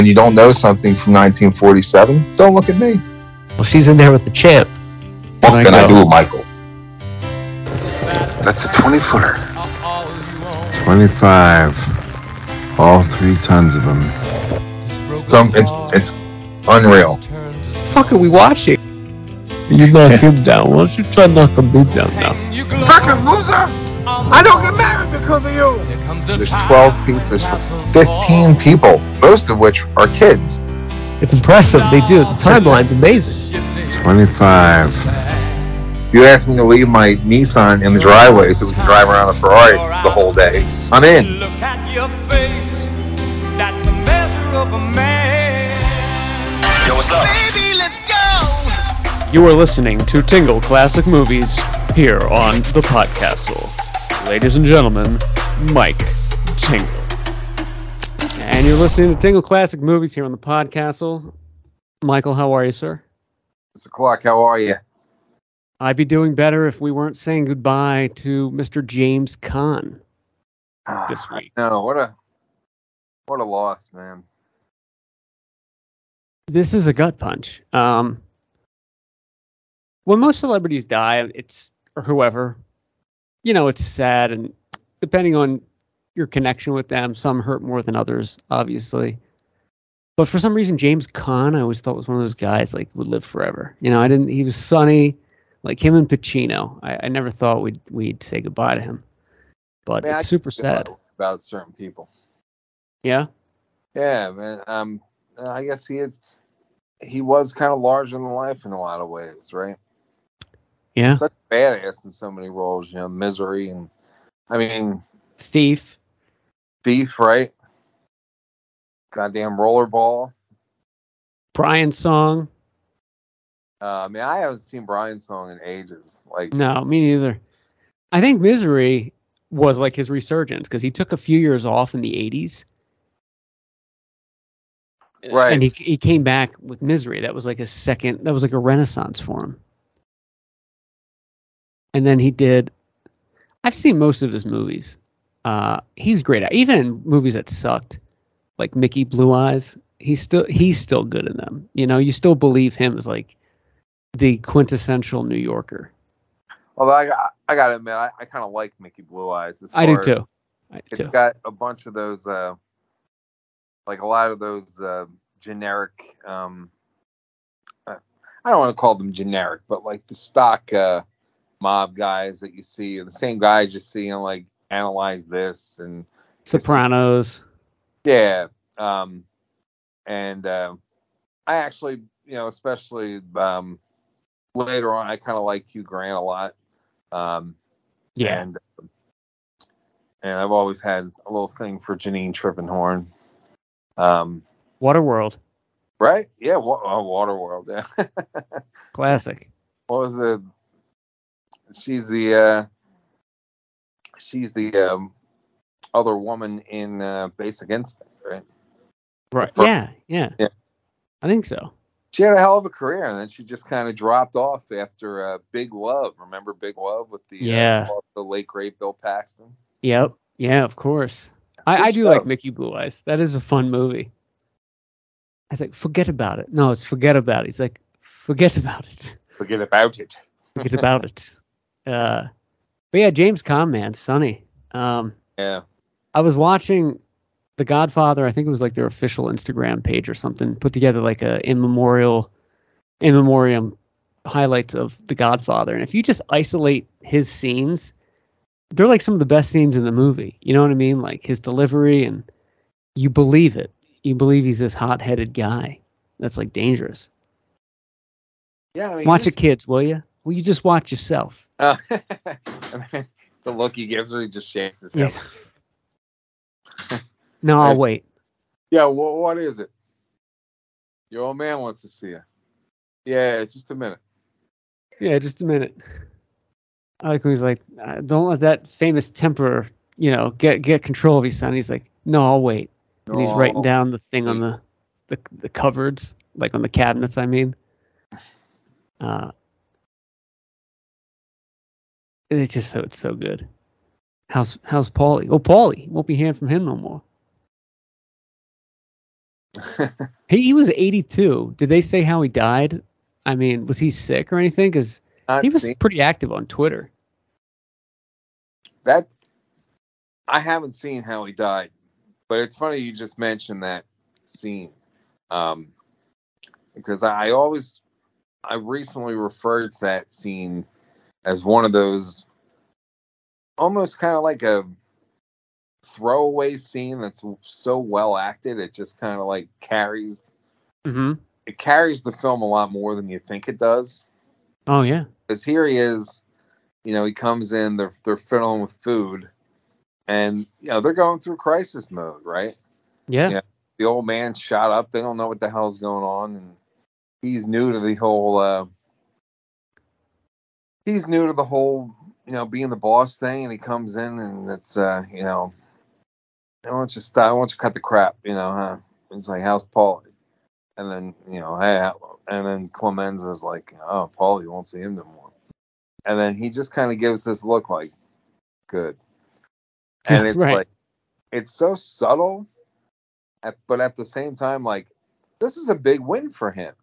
When you don't know something from 1947, don't look at me. Well, she's in there with the champ. What can I do, Michael? That's a 20-footer. 25. All 3 tons of them. It's unreal. Fuck are we watching? You knock him down. Why don't you try knocking me down now? Fucking loser! I don't get married because of you! There's 12 pizzas for 15 people, most of which are kids. It's impressive. They do. The timeline's amazing. 25. You asked me to leave my Nissan in the driveway so we can drive around a Ferrari the whole day. I'm in. Look at your face. That's the measure of a man. Yo, what's up? Baby, let's go. You are listening to Tingle Classic Movies here on the Podcastle. Ladies and gentlemen, Mike Tingle. And you're listening to Tingle Classic Movies here on the Podcastle. Michael, how are you, sir? Mr. Clark, how are you? I'd be doing better if we weren't saying goodbye to Mr. James Caan this week. No, what a loss, man. This is a gut punch. When most celebrities die, or whoever, it's sad, and depending on your connection with them, some hurt more than others, obviously. But for some reason, James Caan, I always thought was one of those guys would live forever. He was sunny, like him and Pacino. I never thought we'd say goodbye to him. But it's super sad. About certain people. Yeah? Yeah, man. I guess he was kind of larger than life in a lot of ways, right? Yeah. Such a badass in so many roles, Misery and Thief, right? Goddamn Rollerball. Brian's Song. I haven't seen Brian's Song in ages. No, me neither. I think Misery was his resurgence because he took a few years off in the 80s. Right. And he came back with Misery. That was that was a renaissance for him. And then I've seen most of his movies. He's great at, even in movies that sucked, like Mickey Blue Eyes. He's still good in them. You still believe him as the quintessential New Yorker. Although I gotta admit, I kind of like Mickey Blue Eyes. I do too. It's got a bunch of those, a lot of those generic. I don't want to call them generic, but the stock mob guys that you see, the same guys you see in Analyze This and Sopranos. Yeah, and I actually, especially later on, I kind of like Hugh Grant a lot. Yeah, and I've always had a little thing for Janine Trippenhorn. Waterworld. Right? Yeah, Waterworld. Yeah. Classic. What was the? She's the other woman in Basic Instinct, right? Right. Yeah. I think so. She had a hell of a career, and then she just kind of dropped off after Big Love. Remember Big Love with the late great Bill Paxton? Yep. Yeah, of course. I do like Mickey Blue Eyes. That is a fun movie. I was like, forget about it. No, it's forget about it. He's like, forget about it. Forget about it. Forget about it. But yeah, James Caan, man, Sonny. Yeah. I was watching The Godfather. I think it was their official Instagram page or something. Put together a in memoriam highlights of The Godfather. And if you just isolate his scenes, they're some of the best scenes in the movie. You know what I mean? His delivery, and you believe it. You believe he's this hot-headed guy that's dangerous. Yeah, watch it, kids, will you? Will you just watch yourself? The look he gives her, he just shakes his head. Yes. No, I'll wait. Yeah, what is it? Your old man wants to see you. Yeah, just a minute. Yeah, just a minute. I like when he's like, don't let that famous temper, get control of you, son. He's like, no, I'll wait. And he's writing down the thing on the cupboards, on the cabinets, I mean. It's just it's so good. How's Paulie? Oh, Paulie. Won't be hearing from him no more. He was 82. Did they say how he died? I mean, was he sick or anything? Because Not he was seen pretty active on Twitter. that. I haven't seen how he died, but it's funny you just mentioned that scene, because I recently referred to that scene as one of those almost kind of like a throwaway scene that's so well acted it just kind of like carries Mm-hmm. it carries the film a lot more than you think it does. Oh yeah. Because here he is, he comes in, they're fiddling with food, and they're going through crisis mode, right? Yeah. The old man's shot up, they don't know what the hell's going on, and he's new to the whole being the boss thing, and he comes in and it's I want you to stop. I want you to cut the crap, huh? He's like, how's Paul? And then, hey, and then Clemenza's like, oh, Paul, you won't see him no more. And then he just kind of gives this look like, good. And it's Right. like, it's so subtle, but at the same time, like, this is a big win for him.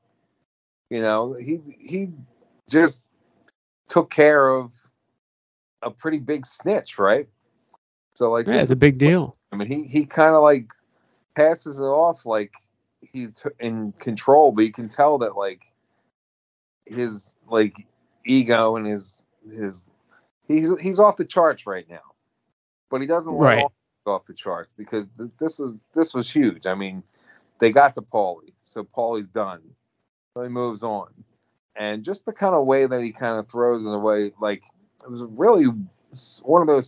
He just took care of a pretty big snitch, right? So, like, Yeah, this it's a big deal. I mean, he kind of like passes it off like he's in control, but you can tell that like his like ego and his he's off the charts right now, but he doesn't let Right. off the charts because this was huge. I mean, they got to Paulie, so Paulie's done, so he moves on, and just the kind of way that he kind of throws it away, like it was really one of those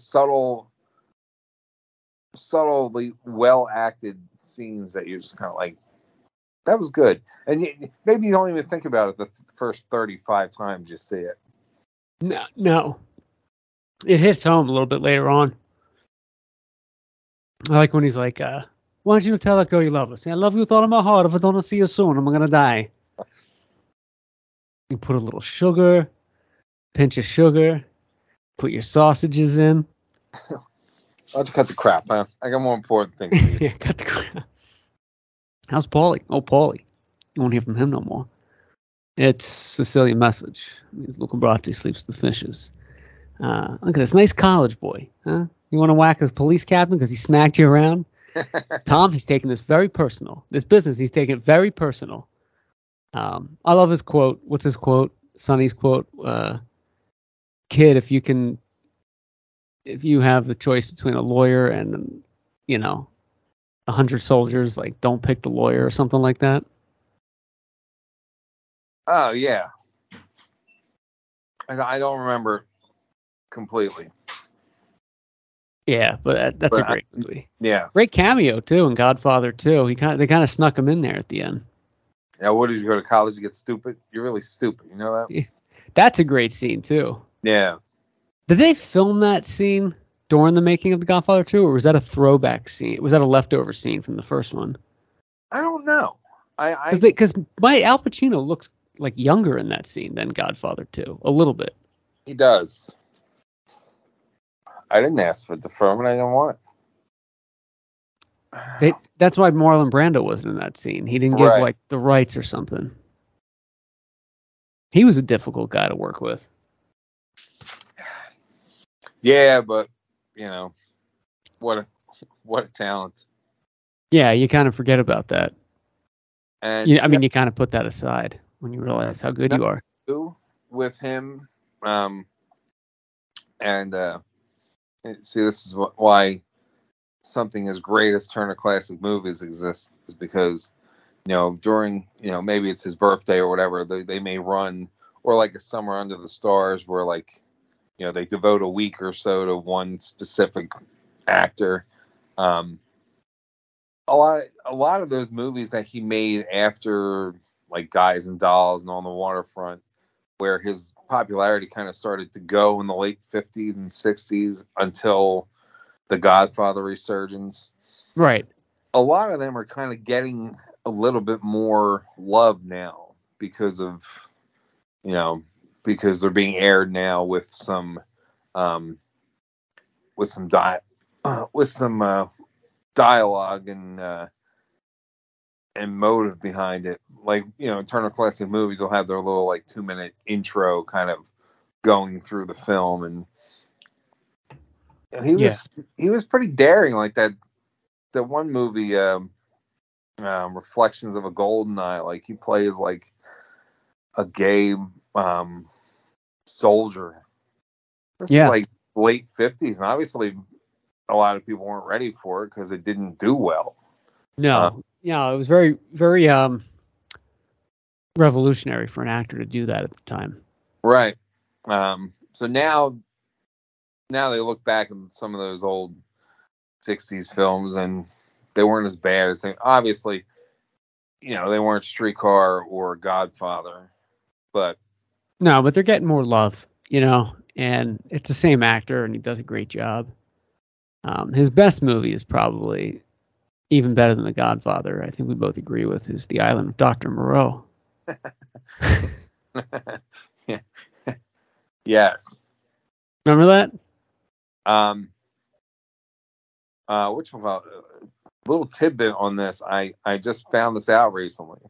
subtly well acted scenes that you're just kind of like, that was good. And maybe you don't even think about it the first 35 times you see it. No. It hits home a little bit later on. I like when he's like, why don't you tell that girl you love her? Say, I love you with all of my heart. If I don't see you soon, I'm going to die. You put a little sugar, pinch of sugar, put your sausages in. I'll just cut the crap, huh? I got more important things to do. Yeah, cut the crap. How's Paulie? Oh, Paulie. You won't hear from him no more. It's Sicilian Message. Luca Brasi sleeps with the fishes. Look at this nice college boy. Huh? You want to whack his police captain because he smacked you around? Tom, he's taking this very personal. This business, he's taking it very personal. I love his quote. What's his quote? Sonny's quote. Kid, if you have the choice between a lawyer and, 100 soldiers, like, don't pick the lawyer or something like that. Oh, yeah. I don't remember completely. Yeah, but that's a great movie. Yeah. Great cameo, too, in Godfather 2. They kind of snuck him in there at the end. Yeah, what did you go to college to get stupid? You're really stupid. You know that? That's a great scene, too. Yeah. Did they film that scene during the making of The Godfather 2, or was that a throwback scene? Was that a leftover scene from the first one? I don't know. Because Al Pacino looks like younger in that scene than Godfather 2, a little bit. He does. I didn't ask for deferment. I didn't want it. That's why Marlon Brando wasn't in that scene. He didn't give like the rights or something. He was a difficult guy to work with. Yeah, but what a talent. Yeah, you kind of forget about that. And you kind of put that aside when you realize how good you are. With him, and see, this is why something as great as Turner Classic Movies exists, is because during maybe it's his birthday or whatever, they may run, or like a Summer Under the Stars where like they devote a week or so to one specific actor. A lot of those movies that he made after like Guys and Dolls and On the Waterfront, where his popularity kind of started to go in the late 50s and 60s until the Godfather resurgence. Right. A lot of them are kind of getting a little bit more love now because they're being aired now with some dialogue and and motive behind it. Like, Turner Classic Movies will have their little like 2-minute intro kind of going through the film, and he was pretty daring. Like that one movie, Reflections of a Golden Eye. Like he plays like a gay soldier. This is like late 50s, and obviously a lot of people weren't ready for it because it didn't do well. No, it was very, very revolutionary for an actor to do that at the time. Right. So now they look back at some of those old 60s films, and they weren't as bad as they obviously, they weren't Streetcar or Godfather, but they're getting more love, and it's the same actor, and he does a great job. His best movie is probably even better than The Godfather. I think we both agree with is The Island of Dr. Moreau. Yeah. Yes. Remember that? Little tidbit on this. I just found this out recently.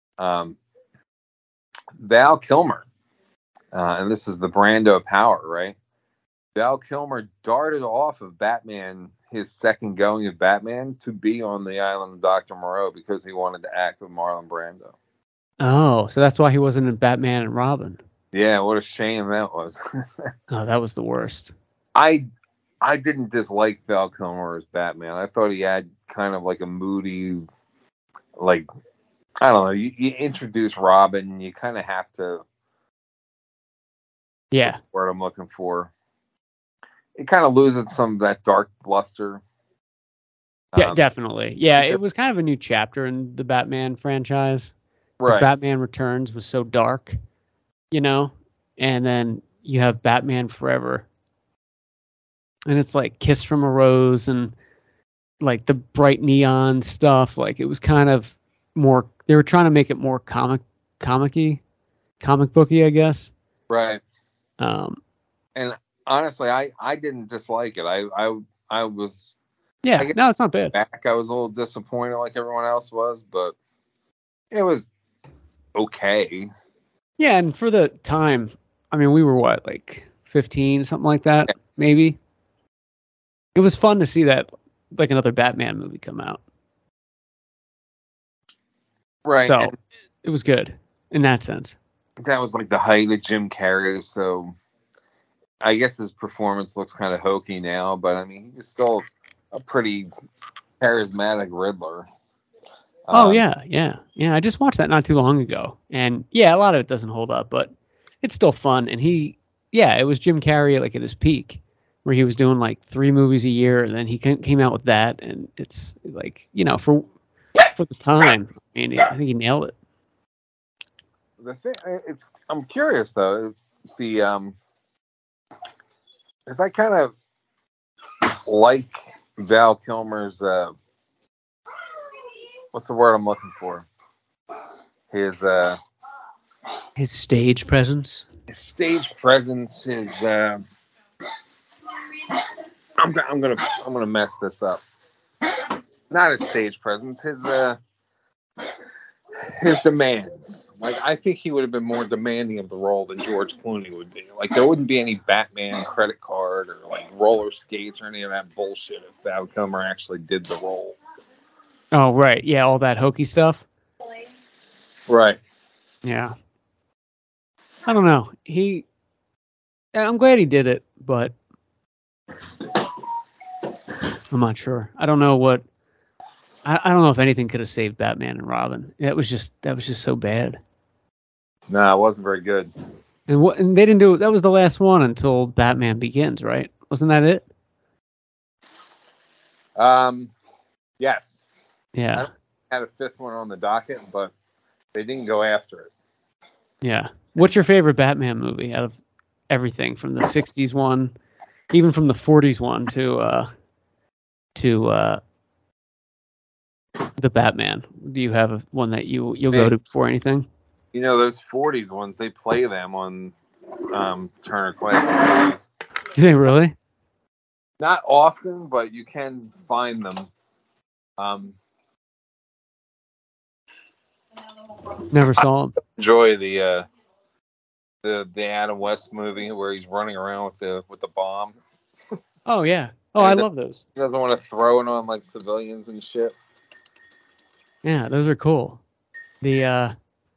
Val Kilmer, and this is the Brando power, right? Val Kilmer darted off of Batman, his second going of Batman, to be on the Island of Dr. Moreau because he wanted to act with Marlon Brando. Oh, so that's why he wasn't in Batman and Robin. Yeah, what a shame that was. Oh, that was the worst. I didn't dislike Val Kilmer as Batman. I thought he had kind of like a moody, like, I don't know, you introduce Robin, you kind of have to. Yeah. That's the word I'm looking for. It kind of loses some of that dark luster. Yeah, definitely. Yeah, it was kind of a new chapter in the Batman franchise. Right. Batman Returns was so dark, and then you have Batman Forever. And it's like Kiss from a Rose and like the bright neon stuff. Like it was kind of more, they were trying to make it more comic booky, I guess. Right. And honestly, I didn't dislike it. I was. Yeah. No, it's not bad. I was a little disappointed like everyone else was, but it was okay. Yeah. And for the time, I mean, we were what, like 15, something like that, maybe. It was fun to see that, like another Batman movie come out. Right. So it was good in that sense. That was like the height of Jim Carrey. So I guess his performance looks kind of hokey now, but I mean, he was still a pretty charismatic Riddler. Yeah. I just watched that not too long ago. And yeah, a lot of it doesn't hold up, but it's still fun. And it was Jim Carrey like at his peak, where he was doing like 3 movies a year, and then he came out with that, and it's like, for the time, I mean, I think he nailed it. The thing, I'm curious though, because I kind of like Val Kilmer's, what's the word I'm looking for? His stage presence. His stage presence. I'm gonna mess this up. Not his stage presence. His demands. Like, I think he would have been more demanding of the role than George Clooney would be. Like, there wouldn't be any Batman credit card or like roller skates or any of that bullshit if Val Kilmer actually did the role. Oh, right. Yeah, all that hokey stuff. Right. Yeah. I don't know. I'm glad he did it, but I'm not sure. I don't know what. I don't know if anything could have saved Batman and Robin. That was just so bad. No, it wasn't very good. And they didn't do it. That was the last one until Batman Begins, right? Wasn't that it? Yes. Yeah. I had a 5th one on the docket, but they didn't go after it. Yeah. What's your favorite Batman movie out of everything, from the 60s one, even from the 40s one to the Batman? Do you have one that you'll go to before anything? Those 40s ones, they play them on Turner Classic Movies. Do they really? Not often, but you can find them. Never saw him. Enjoy the Adam West movie where he's running around with the bomb. Oh yeah. Oh, I love those. He doesn't want to throw it on like civilians and shit. Yeah, those are cool. The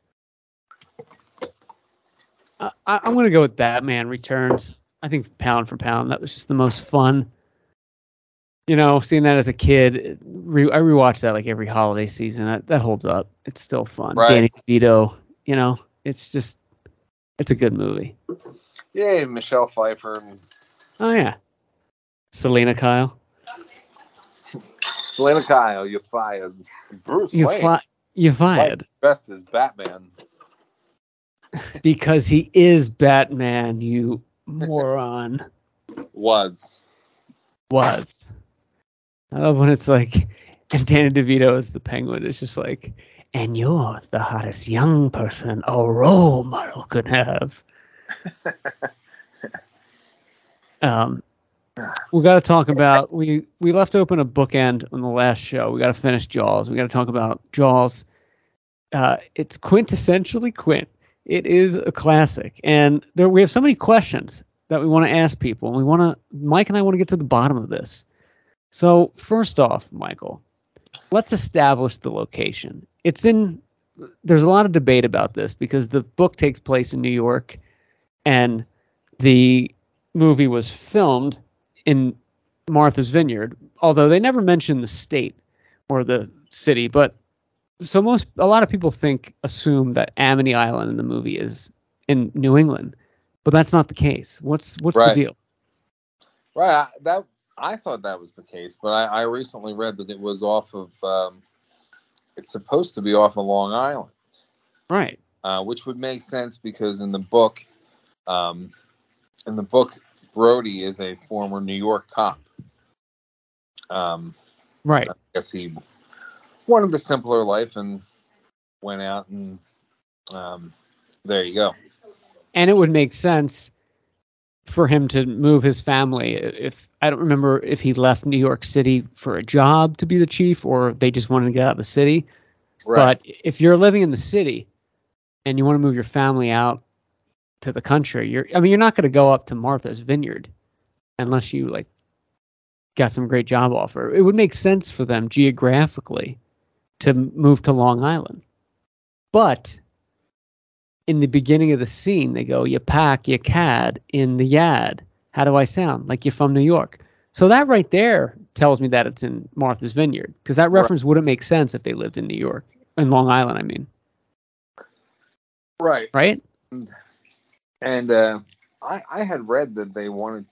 I'm gonna go with Batman Returns. I think pound for pound, that was just the most fun. You know, seeing that as a kid, I rewatch that like every holiday season. That holds up. It's still fun. Right. Danny DeVito. You know, it's a good movie. Yeah, Michelle Pfeiffer. Oh yeah, Selena Kyle. Selena Kyle, you're fired. Bruce You Wayne. you fired Best as Batman. because he is Batman. You moron. Was. I love when it's like, and Danny DeVito is the Penguin. It's just like, and you're the hottest young person a role model could have. We got to talk about, we left open a bookend on the last show. We got to finish Jaws. We got to talk about Jaws. It's quintessentially Quint. It is a classic, and we have so many questions that we want to ask people. And Mike and I want to get to the bottom of this. So first off, Michael, let's establish the location. There's a lot of debate about this because the book takes place in New York and the movie was filmed in Martha's Vineyard, although they never mention the state or the city. But so a lot of people assume that Amity Island in the movie is in New England, but that's not the case. What's Right. the deal? Right. I thought that was the case, but I recently read that it was off of. It's supposed to be off of Long Island, Right. Which would make sense because in the book, Brody is a former New York cop. Right. I guess he wanted the simpler life and went out and there you go. And it would make sense for him to move his family. If I don't remember if he left New York City for a job to be the chief or they just wanted to get out of the city. Right. But if you're living in the city and you want to move your family out to the country, you're not going to go up to Martha's Vineyard unless you like got some great job offer. It would make sense for them geographically to move to Long Island. But in the beginning of the scene, they go, you pack your cad in the yad. How do I sound? Like you're from New York. So that right there tells me that it's in Martha's Vineyard, because that reference wouldn't make sense if they lived in New York, in Long Island, I mean. Right. Right? And I had read that they wanted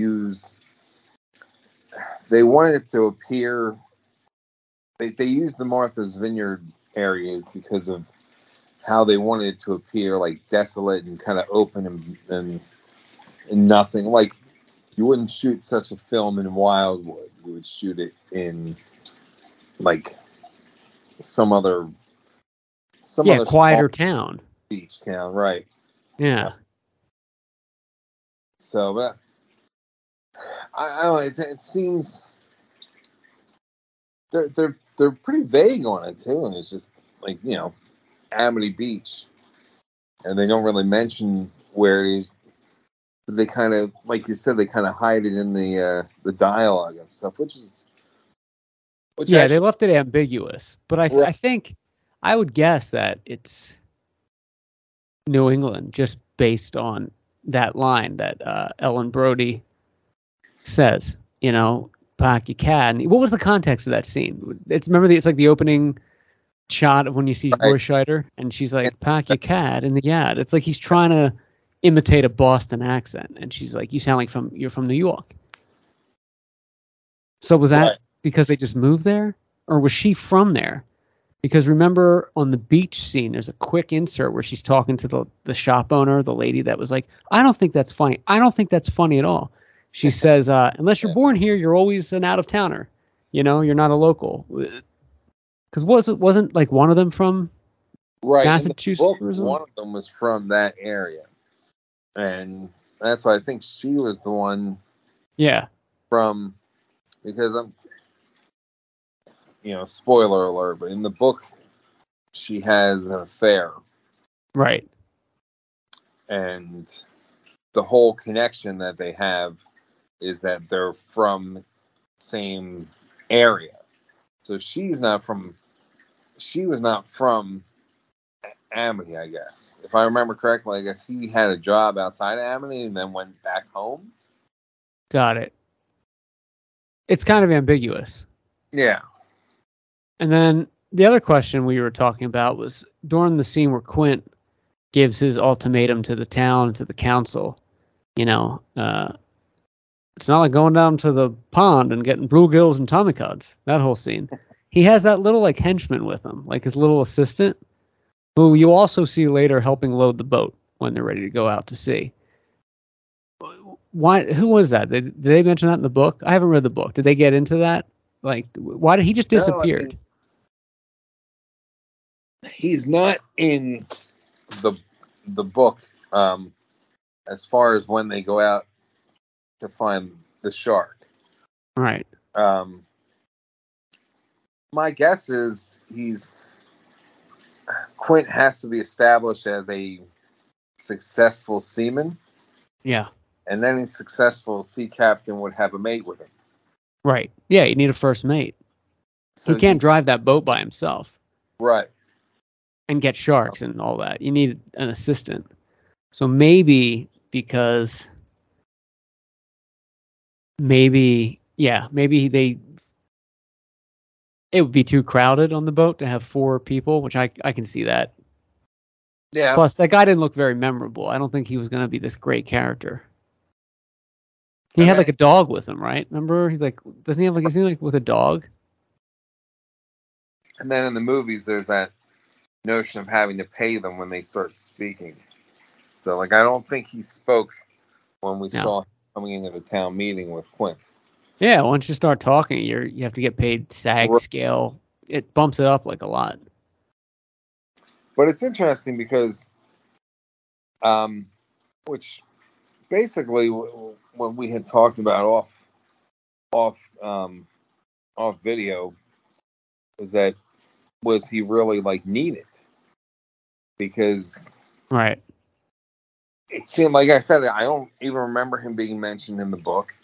it to appear, they used the Martha's Vineyard area because of how they wanted it to appear like desolate and kind of open and nothing. Like you wouldn't shoot such a film in Wildwood. You would shoot it in like some other quieter town. Beach town, right? Yeah. So, but I don't know. It seems they're pretty vague on it too, and it's just like, you know, Amity Beach, and they don't really mention where it is. But they kind of, like you said, they kind of hide it in the dialogue and stuff, which actually, they left it ambiguous. But I think I would guess that it's New England, just based on that line that Ellen Brody says. You know, pack your cat. And what was the context of that scene? It's like the opening shot of when you see Roy Scheider, and she's like, pack your cat in the yard. It's like he's trying to imitate a Boston accent, and she's like, you sound like you're from New York. So was that because they just moved there, or was she from there? Because remember on the beach scene, there's a quick insert where she's talking to the shop owner, the lady that was like, I don't think that's funny. I don't think that's funny at all. She says, unless you're born here, you're always an out-of-towner. You know, you're not a local. Because wasn't like one of them from Massachusetts? One of them was from that area, and that's why I think she was the one. Yeah. From, because spoiler alert, but in the book, she has an affair, Right. and the whole connection that they have is that they're from same area. So she was not from Amity, I guess. If I remember correctly, I guess he had a job outside of Amity and then went back home. Got it. It's kind of ambiguous. Yeah. And then the other question we were talking about was during the scene where Quint gives his ultimatum to the town, to the council. You know, it's not like going down to the pond and getting bluegills and Tommy Cods. That whole scene. He has that little like henchman with him, like his little assistant, who you also see later helping load the boat when they're ready to go out to sea. Why? Who was that? Did they mention that in the book? I haven't read the book. Did they get into that? Like, why did he just disappeared? No, I mean, he's not in the book as far as when they go out to find the shark. Right. My guess is Quint has to be established as a successful seaman, Yeah. and then a successful sea captain would have a mate with him. Right. Yeah, you need a first mate. So He can't drive that boat by himself Right. and get sharks and all that. You need an assistant. So maybe because maybe it would be too crowded on the boat to have 4 people, which I can see that. Yeah. Plus, that guy didn't look very memorable. I don't think he was going to be this great character. He had like a dog with him, right? Remember? He's like, doesn't he have like, is he like with a dog? And then in the movies, there's that notion of having to pay them when they start speaking. So, like, I don't think he spoke when we saw him coming into the town meeting with Quint. Yeah, once you start talking, you have to get paid SAG scale. It bumps it up like a lot. But it's interesting because, which basically what we had talked about off video was he really like needed? Because right, it seemed like I said I don't even remember him being mentioned in the book.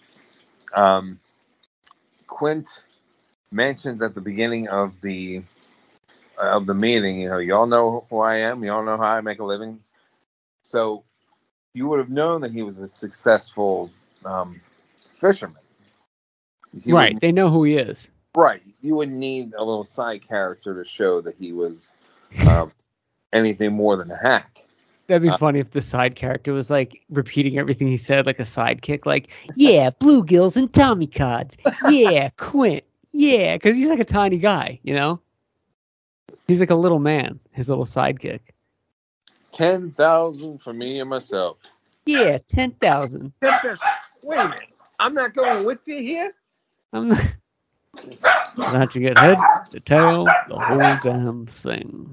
Quint mentions at the beginning of the meeting, you know, y'all know who I am, y'all know how I make a living. So you would have known that he was a successful fisherman. Right, they know who he is. Right. You wouldn't need a little side character to show that he was anything more than a hack. That'd be funny if the side character was like repeating everything he said like a sidekick, like, yeah, bluegills and Tommy Cods. Yeah, Quint. Yeah, because he's like a tiny guy, you know? He's like a little man, his little sidekick. 10,000 for me and myself. Yeah, 10,000. Wait a minute. I'm not going with you here? I'm not... Not to get head to tail, the whole damn thing.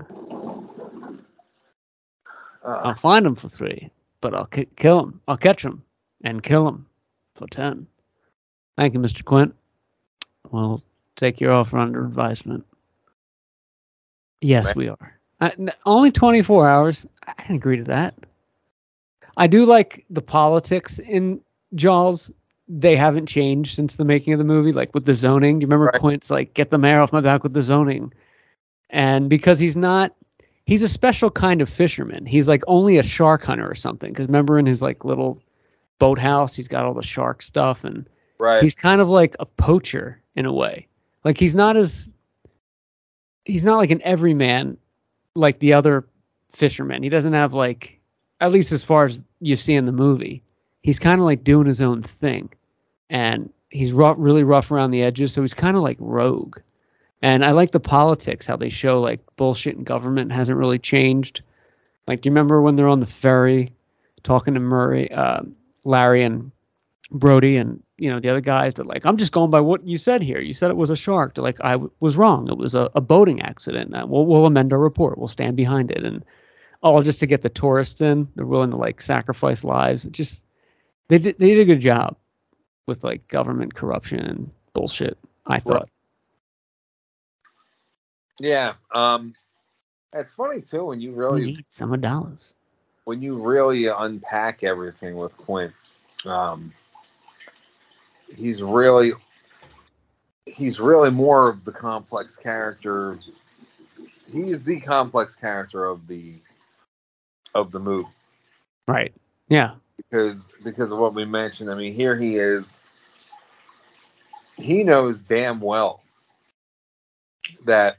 I'll find him for 3, but I'll kill him. I'll catch him and kill him for 10. Thank you, Mr. Quint. We'll take your offer under advisement. Yes, we are. Only 24 hours. I didn't agree to that. I do like the politics in Jaws. They haven't changed since the making of the movie, like with the zoning. Do you remember Quint's like, get the mayor off my back with the zoning? And because he's a special kind of fisherman. He's like only a shark hunter or something. Because remember in his like little boathouse, he's got all the shark stuff. And he's kind of like a poacher in a way. Like he's not like an everyman like the other fishermen. He doesn't have like, at least as far as you see in the movie, he's kind of like doing his own thing. And he's really rough around the edges. So he's kind of like rogue. And I like the politics, how they show like bullshit in government hasn't really changed. Like, do you remember when they're on the ferry talking to Larry and Brody and, you know, the other guys that like, I'm just going by what you said here. You said it was a shark. They're like, I was wrong. It was a boating accident. We'll amend our report. We'll stand behind it. And all just to get the tourists in. They're willing to like sacrifice lives. It just, they did a good job with like government corruption and bullshit, I thought. Yeah. And It's funny too when you We really need some dollars. when you really unpack everything with Quint. He's really more of the complex character. He is the complex character of the movie Right. Yeah. because of what we mentioned. I mean, here he is. He knows damn well that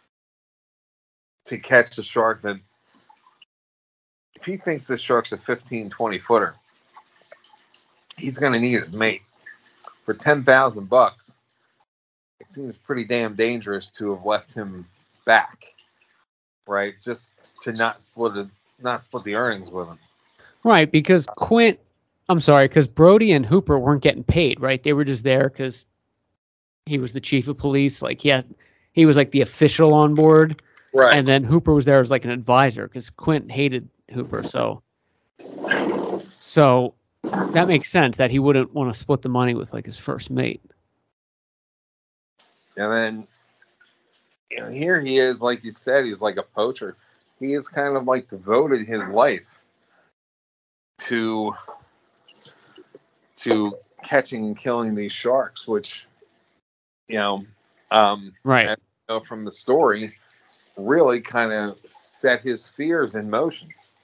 to catch the shark, that if he thinks the shark's a 15, 20 footer, he's going to need a mate. For $10,000, it seems pretty damn dangerous to have left him back, right? Just to not split the earnings with him. Right, because because Brody and Hooper weren't getting paid, right? They were just there because he was the chief of police. Like, he was like the official on board. Right. And then Hooper was there as like an advisor because Quint hated Hooper. So that makes sense that he wouldn't want to split the money with like his first mate. And then, here he is, like you said, he's like a poacher. He is kind of like devoted his life to catching and killing these sharks, which, Right. from the story, really kind of set his fears in motion.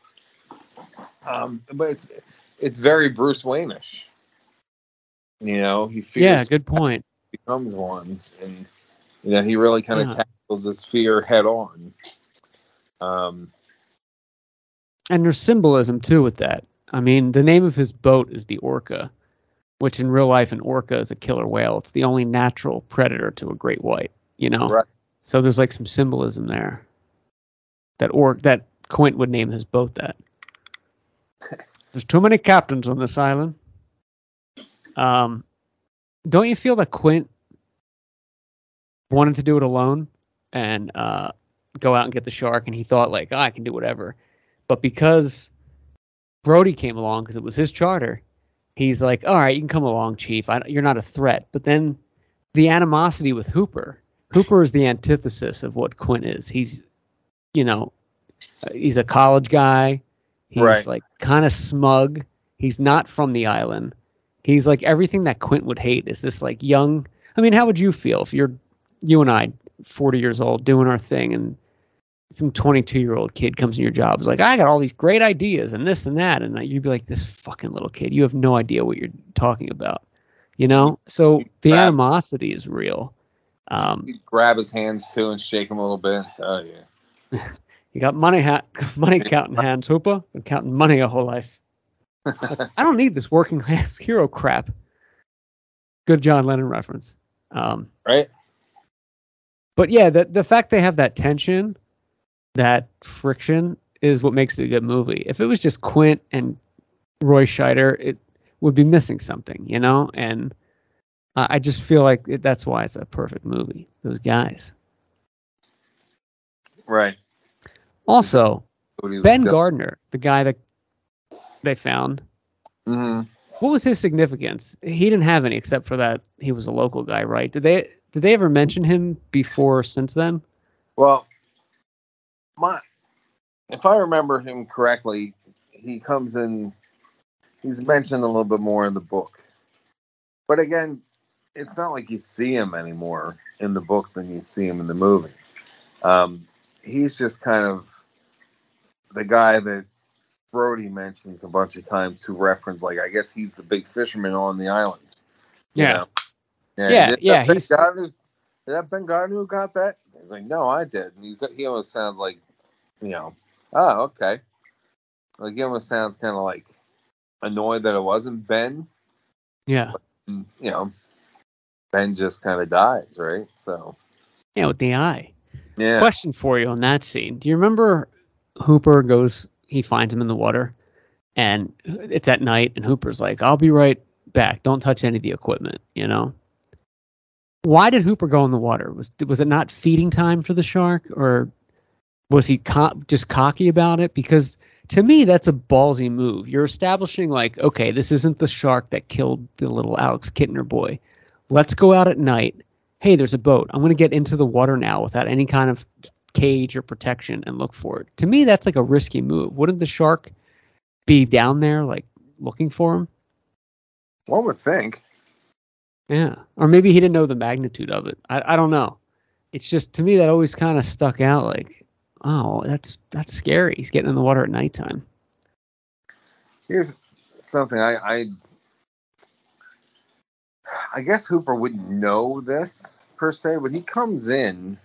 But it's very Bruce Wayne-ish. He fears. Yeah, good point. Becomes one, and he really kind of tackles this fear head on. And there's symbolism too with that. I mean, the name of his boat is the Orca, which in real life an orca is a killer whale. It's the only natural predator to a great white. Right. So there's like some symbolism there. That Quint would name his boat that. There's too many captains on this island. Don't you feel that Quint wanted to do it alone and go out and get the shark, and he thought like, I can do whatever. But because Brody came along, because it was his charter, he's like, all right, you can come along, Chief. You're not a threat. But then the animosity with Hooper is the antithesis of what Quint is. He's, he's a college guy. He's like kind of smug. He's not from the island. He's like everything that Quint would hate. Is this like young? I mean, how would you feel if you and I, 40 years old, doing our thing, and some 22-year-old kid comes in your job, is like, I got all these great ideas and this and that, and you'd be like, this fucking little kid, you have no idea what you're talking about, So the animosity is real. He'd grab his hands too and shake him a little bit and say, oh yeah. You got money counting hands, Hooper. Been counting money your whole life. Like, I don't need this working class hero crap. Good John Lennon reference. Right. But yeah, the fact they have that tension, that friction, is what makes it a good movie. If it was just Quint and Roy Scheider, it would be missing something, And I just feel like that's why it's a perfect movie. Those guys. Right. Also, Ben Gardner, the guy that they found, mm-hmm. What was his significance? He didn't have any except for that he was a local guy, right? Did they ever mention him before or since then? Well, if I remember him correctly, he comes in. He's mentioned a little bit more in the book, but again, it's not like you see him anymore in the book than you see him in the movie. He's just kind of the guy that Brody mentions a bunch of times to reference, like, I guess he's the big fisherman on the island. Yeah. Yeah. Yeah. Did that Ben Gardner who got that? He's like, no, I did. And he almost sounds like, oh, okay. Like, he almost sounds kind of like annoyed that it wasn't Ben. Yeah. But, Ben just kind of dies, right? So. Yeah, with the eye. Yeah. Question for you on that scene. Do you remember Hooper he finds him in the water, and it's at night, and Hooper's like, I'll be right back. Don't touch any of the equipment, Why did Hooper go in the water? Was it not feeding time for the shark, or was he just cocky about it? Because to me, that's a ballsy move. You're establishing like, okay, this isn't the shark that killed the little Alex Kittner boy. Let's go out at night. Hey, there's a boat. I'm going to get into the water now without any kind of cage or protection and look for it. To me, that's like a risky move. Wouldn't the shark be down there like looking for him? One would think. Yeah. Or maybe he didn't know the magnitude of it. I don't know. It's just, to me, that always kind of stuck out like, oh, that's scary. He's getting in the water at nighttime. Here's something I guess Hooper wouldn't know this per se, but he comes in.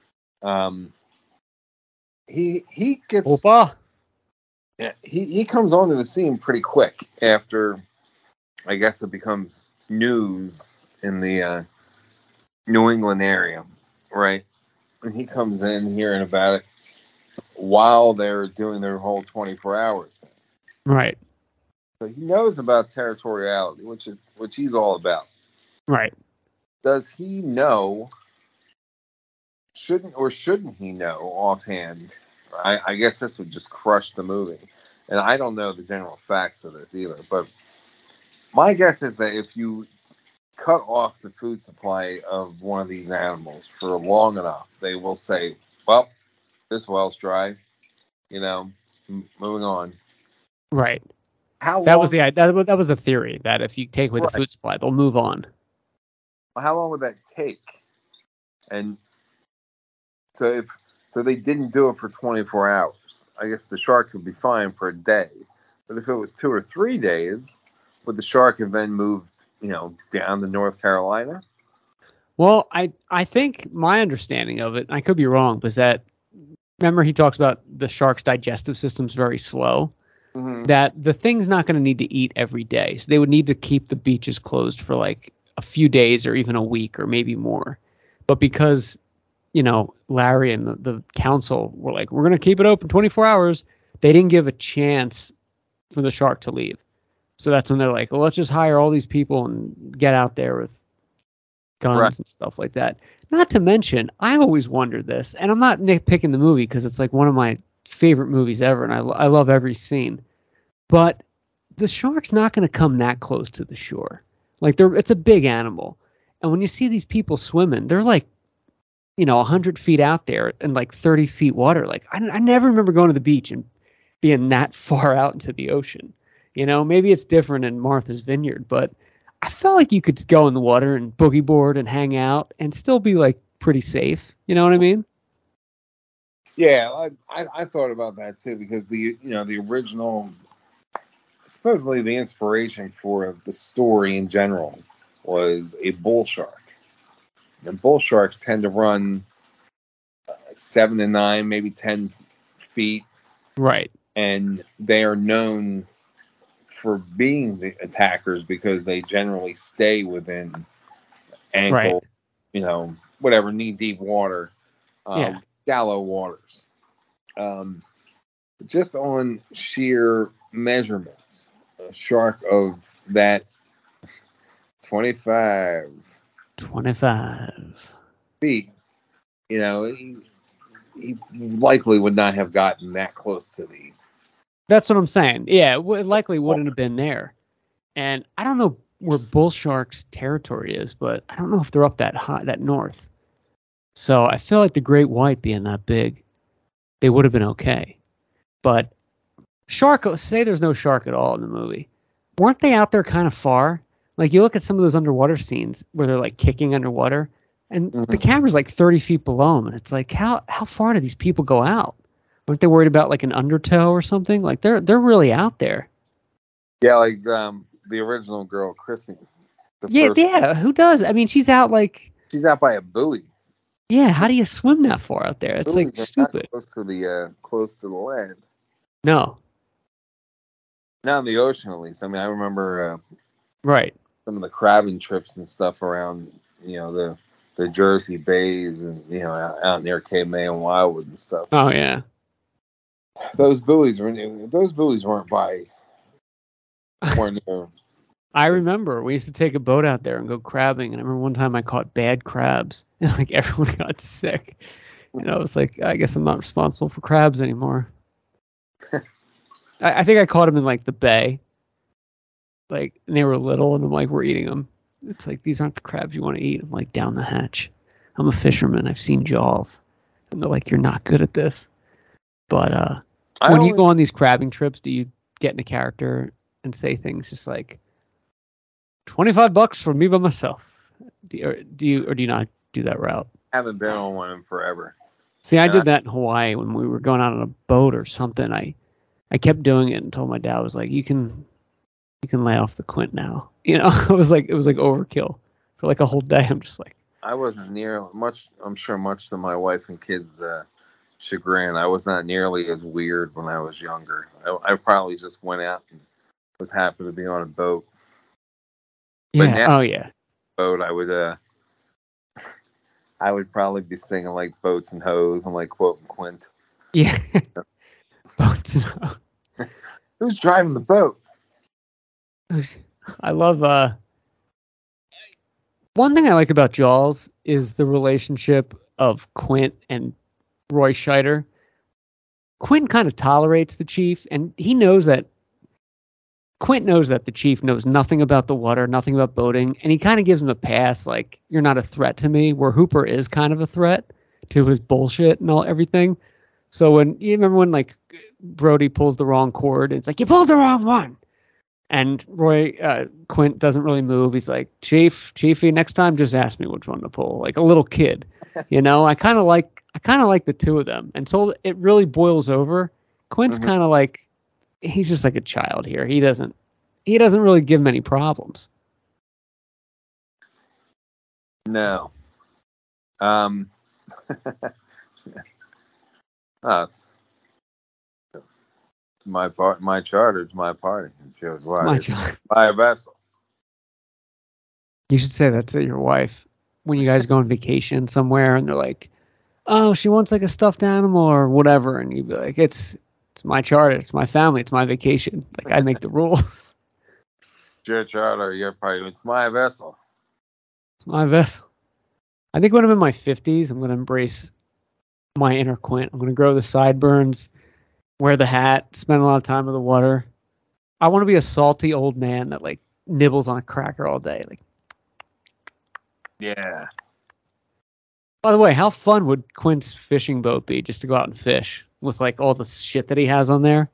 He gets. Opa. Yeah, he comes onto the scene pretty quick after, I guess it becomes news in the New England area, right? And he comes in hearing about it while they're doing their whole 24 hours. Right. So he knows about territoriality, which he's all about. Right. Does he know? Shouldn't he know offhand? I guess this would just crush the movie. And I don't know the general facts of this either. But my guess is that if you cut off the food supply of one of these animals for long enough, they will say, well, this well's dry. Moving on. Right. How that long, was that was the theory, that if you take away the food supply, they'll move on. How long would that take? And so they didn't do it for 24 hours. I guess the shark would be fine for a day. But if it was 2 or 3 days, would the shark have then moved, down to North Carolina? Well, I think my understanding of it, I could be wrong, was that, remember he talks about the shark's digestive system's very slow, that the thing's not going to need to eat every day. So they would need to keep the beaches closed for like a few days or even a week or maybe more. But because Larry and the council were like, we're going to keep it open 24 hours. They didn't give a chance for the shark to leave. So that's when they're like, well, let's just hire all these people and get out there with guns and stuff like that. Not to mention, I've always wondered this, and I'm not nitpicking the movie because it's like one of my favorite movies ever, and I love every scene. But the shark's not going to come that close to the shore. Like, it's a big animal. And when you see these people swimming, they're like, 100 feet out there and like 30 feet water. Like, I never remember going to the beach and being that far out into the ocean. Maybe it's different in Martha's Vineyard, but I felt like you could go in the water and boogie board and hang out and still be like pretty safe. You know what I mean? Yeah, I thought about that too, because the original, supposedly the inspiration for the story in general was a bull shark. And bull sharks tend to run 7 to 9, maybe 10 feet. Right. And they are known for being the attackers because they generally stay within ankle, whatever, knee-deep water, shallow waters. Just on sheer measurements, a shark of that 25 feet, he likely would not have gotten that close to the. That's what I'm saying. Yeah, it likely wouldn't have been there. And I don't know where bull sharks' territory is, but I don't know if they're up that high, that north. So I feel like the great white being that big, they would have been okay. But shark, say there's no shark at all in the movie. Weren't they out there kind of far? Like, you look at some of those underwater scenes where they're like kicking underwater, and the camera's like 30 feet below them, and it's like, how far do these people go out? Weren't they worried about like an undertow or something? Like, they're really out there. Yeah, like the original girl, Chrissy. Yeah. Who does? I mean, she's out by a buoy. Yeah, how do you swim that far out there? It's Buoys like stupid. close to the land. No. Not in the ocean, at least. I mean, I remember right. some of the crabbing trips and stuff around, the Jersey bays and out near Cape May and Wildwood and stuff. Oh yeah. Those buoys weren't by. I remember we used to take a boat out there and go crabbing, and I remember one time I caught bad crabs, and like everyone got sick. And I was like, I guess I'm not responsible for crabs anymore. I think I caught them in like the bay, like, and they were little, and I'm like, we're eating them. It's like, these aren't the crabs you want to eat. I'm like, down the hatch. I'm a fisherman. I've seen Jaws. and they're like, "You're not good at this." But I when you only- go on these crabbing trips, do you get in a character and say things just like $25 for me by myself? Do you not do that route? haven't been on one in forever. See, I Yeah. did that in Hawaii when we were going out on a boat or something. I kept doing it and told my dad, I was like, you can lay off the Quint now. You know, it was like overkill for like a whole day. I'm just like, I wasn't near much. I'm sure much to my wife and kids' chagrin. I was not nearly as weird when I was younger. I probably just went out and was happy to be on a boat. But yeah, now- oh yeah, Boat, I would probably be singing like Boats and Hoes and like quoting Quint. yeah. Boats. Who's driving the boat? I love one thing I like about Jaws is the relationship of Quint and Roy Scheider. Quint kind of tolerates the chief, and he knows that Quint knows that the chief knows nothing about the water, nothing about boating, and he kind of gives him a pass, like, you're not a threat to me, where Hooper is kind of a threat to his bullshit and everything. So when you remember when like Brody pulls the wrong cord, it's like, you pulled the wrong one. And Quint doesn't really move. He's like, Chiefy, next time just ask me which one to pull. Like a little kid. You know, I kind of like the two of them. Until it really boils over. Quint's Mhm. kind of like, he's just like a child here. He doesn't really give him any problems. No. It's my part, my charter. It's my party. It shows why. My It's child. my vessel. You should say that to your wife when you guys go on vacation somewhere and they're like, oh, she wants like a stuffed animal or whatever. And you'd be like, it's my charter. It's my family. It's my vacation. Like I make the rules. It's your charter. Your party. It's my vessel. It's my vessel. I think when I'm in my 50s, I'm going to embrace my inner Quint. I'm going to grow the sideburns, wear the hat, spend a lot of time in the water. I want to be a salty old man that like nibbles on a cracker all day. Like, Yeah. by the way, how fun would Quint's fishing boat be just to go out and fish with like all the shit that he has on there?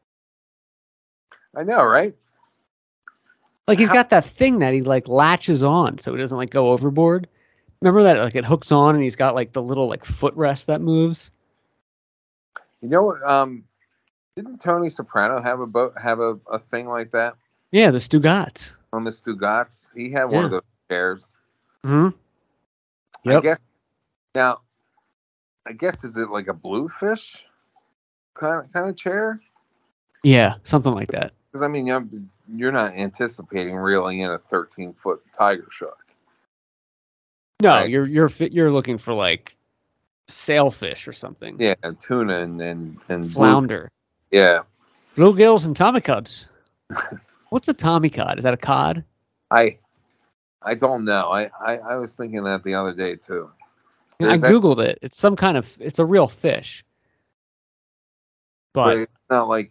I know, right? Like he's got that thing that he like latches on so he doesn't like go overboard. Remember that like it hooks on and he's got like the little like footrest that moves. You know what? Didn't Tony Soprano have a thing like that Yeah, the Stugats. on the Stugats? He had one of Yeah. those chairs. Hmm. I Yep. guess. Now, I guess is it like a bluefish kind of chair? Yeah, something like that. Because I mean, you're not anticipating reeling in a 13-foot tiger shark. No, Right. you're looking for like sailfish or something. Yeah, and tuna and Flounder, Yeah, bluegills, and tommy cod. What's a tommy cod? Is that a cod? I don't know. I was thinking that the other day too. I There's that- googled it. It's some kind of. It's a real fish. but But it's not like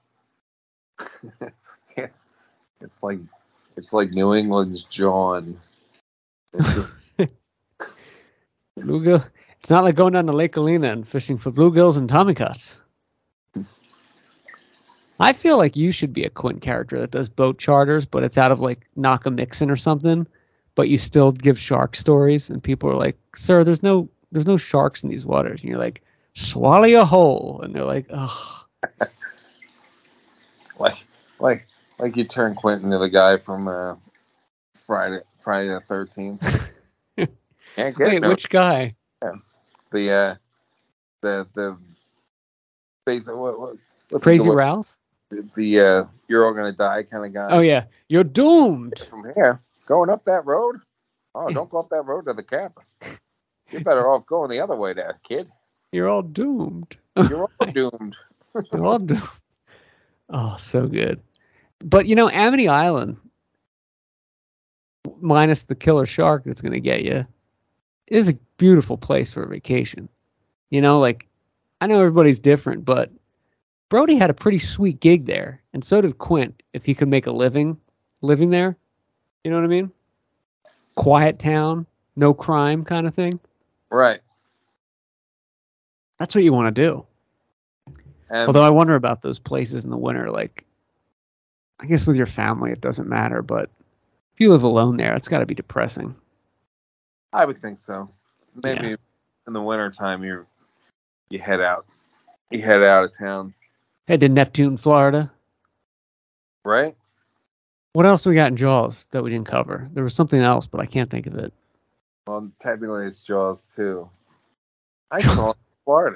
it's like New England's John. It's just bluegill. It's not like going down to Lake Alina and fishing for bluegills and tommy cods. I feel like you should be a Quint character that does boat charters, but it's out of like Nockamixon or something. But you still give shark stories, and people are like, "Sir, there's no sharks in these waters." And you're like, "Swallow your whole," and they're like, "Ugh." like you turn Quentin into the guy from Friday the 13th. Can't get Wait, no- which guy? the basic what's Crazy the, Ralph? the you're all gonna die kind of guy. Oh yeah, you're doomed. From here, going up that road. Oh, don't go up that road to the camp. You're better off going the other way there, kid. You're all doomed. You're all doomed. You're all doomed. Oh, so good. But you know, Amity Island, minus the killer shark that's gonna get you, is a beautiful place for a vacation. You know, like I know everybody's different, but Brody had a pretty sweet gig there, and so did Quint. If he could make a living there, you know what I mean? Quiet town, no crime kind of thing. Right. That's what you want to do. And Although I wonder about those places in the winter. Like, I guess with your family, it doesn't matter. But if you live alone there, it's got to be depressing. I would think so. Maybe Yeah. in the wintertime you head out. You head out of town, Head to Neptune, Florida. right? What else do we got in Jaws that we didn't cover? There was something else, but I can't think of it. Well, technically it's Jaws too. I saw it in Florida.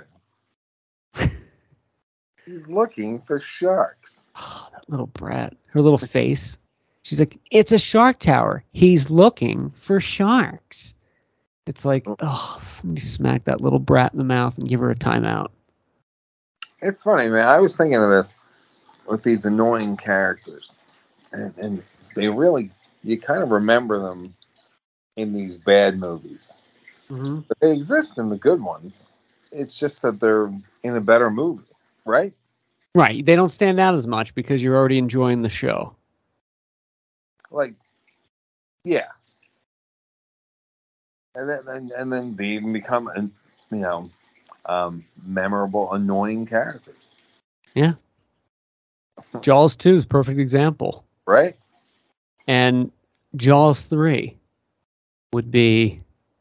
He's looking for sharks. Oh, that little brat. Her little face. She's like, it's a shark tower. He's looking for sharks. It's like, oh, somebody smack that little brat in the mouth and give her a timeout. It's funny, man. I was thinking of this with these annoying characters. And they really, you kind of remember them in these bad movies. Mm-hmm. But they exist in the good ones. It's just that they're in a better movie, right? Right. They don't stand out as much because you're already enjoying the show. Like, yeah. And then they even become, memorable, annoying characters. Yeah. Jaws 2 is a perfect example. Right? And Jaws 3 would be...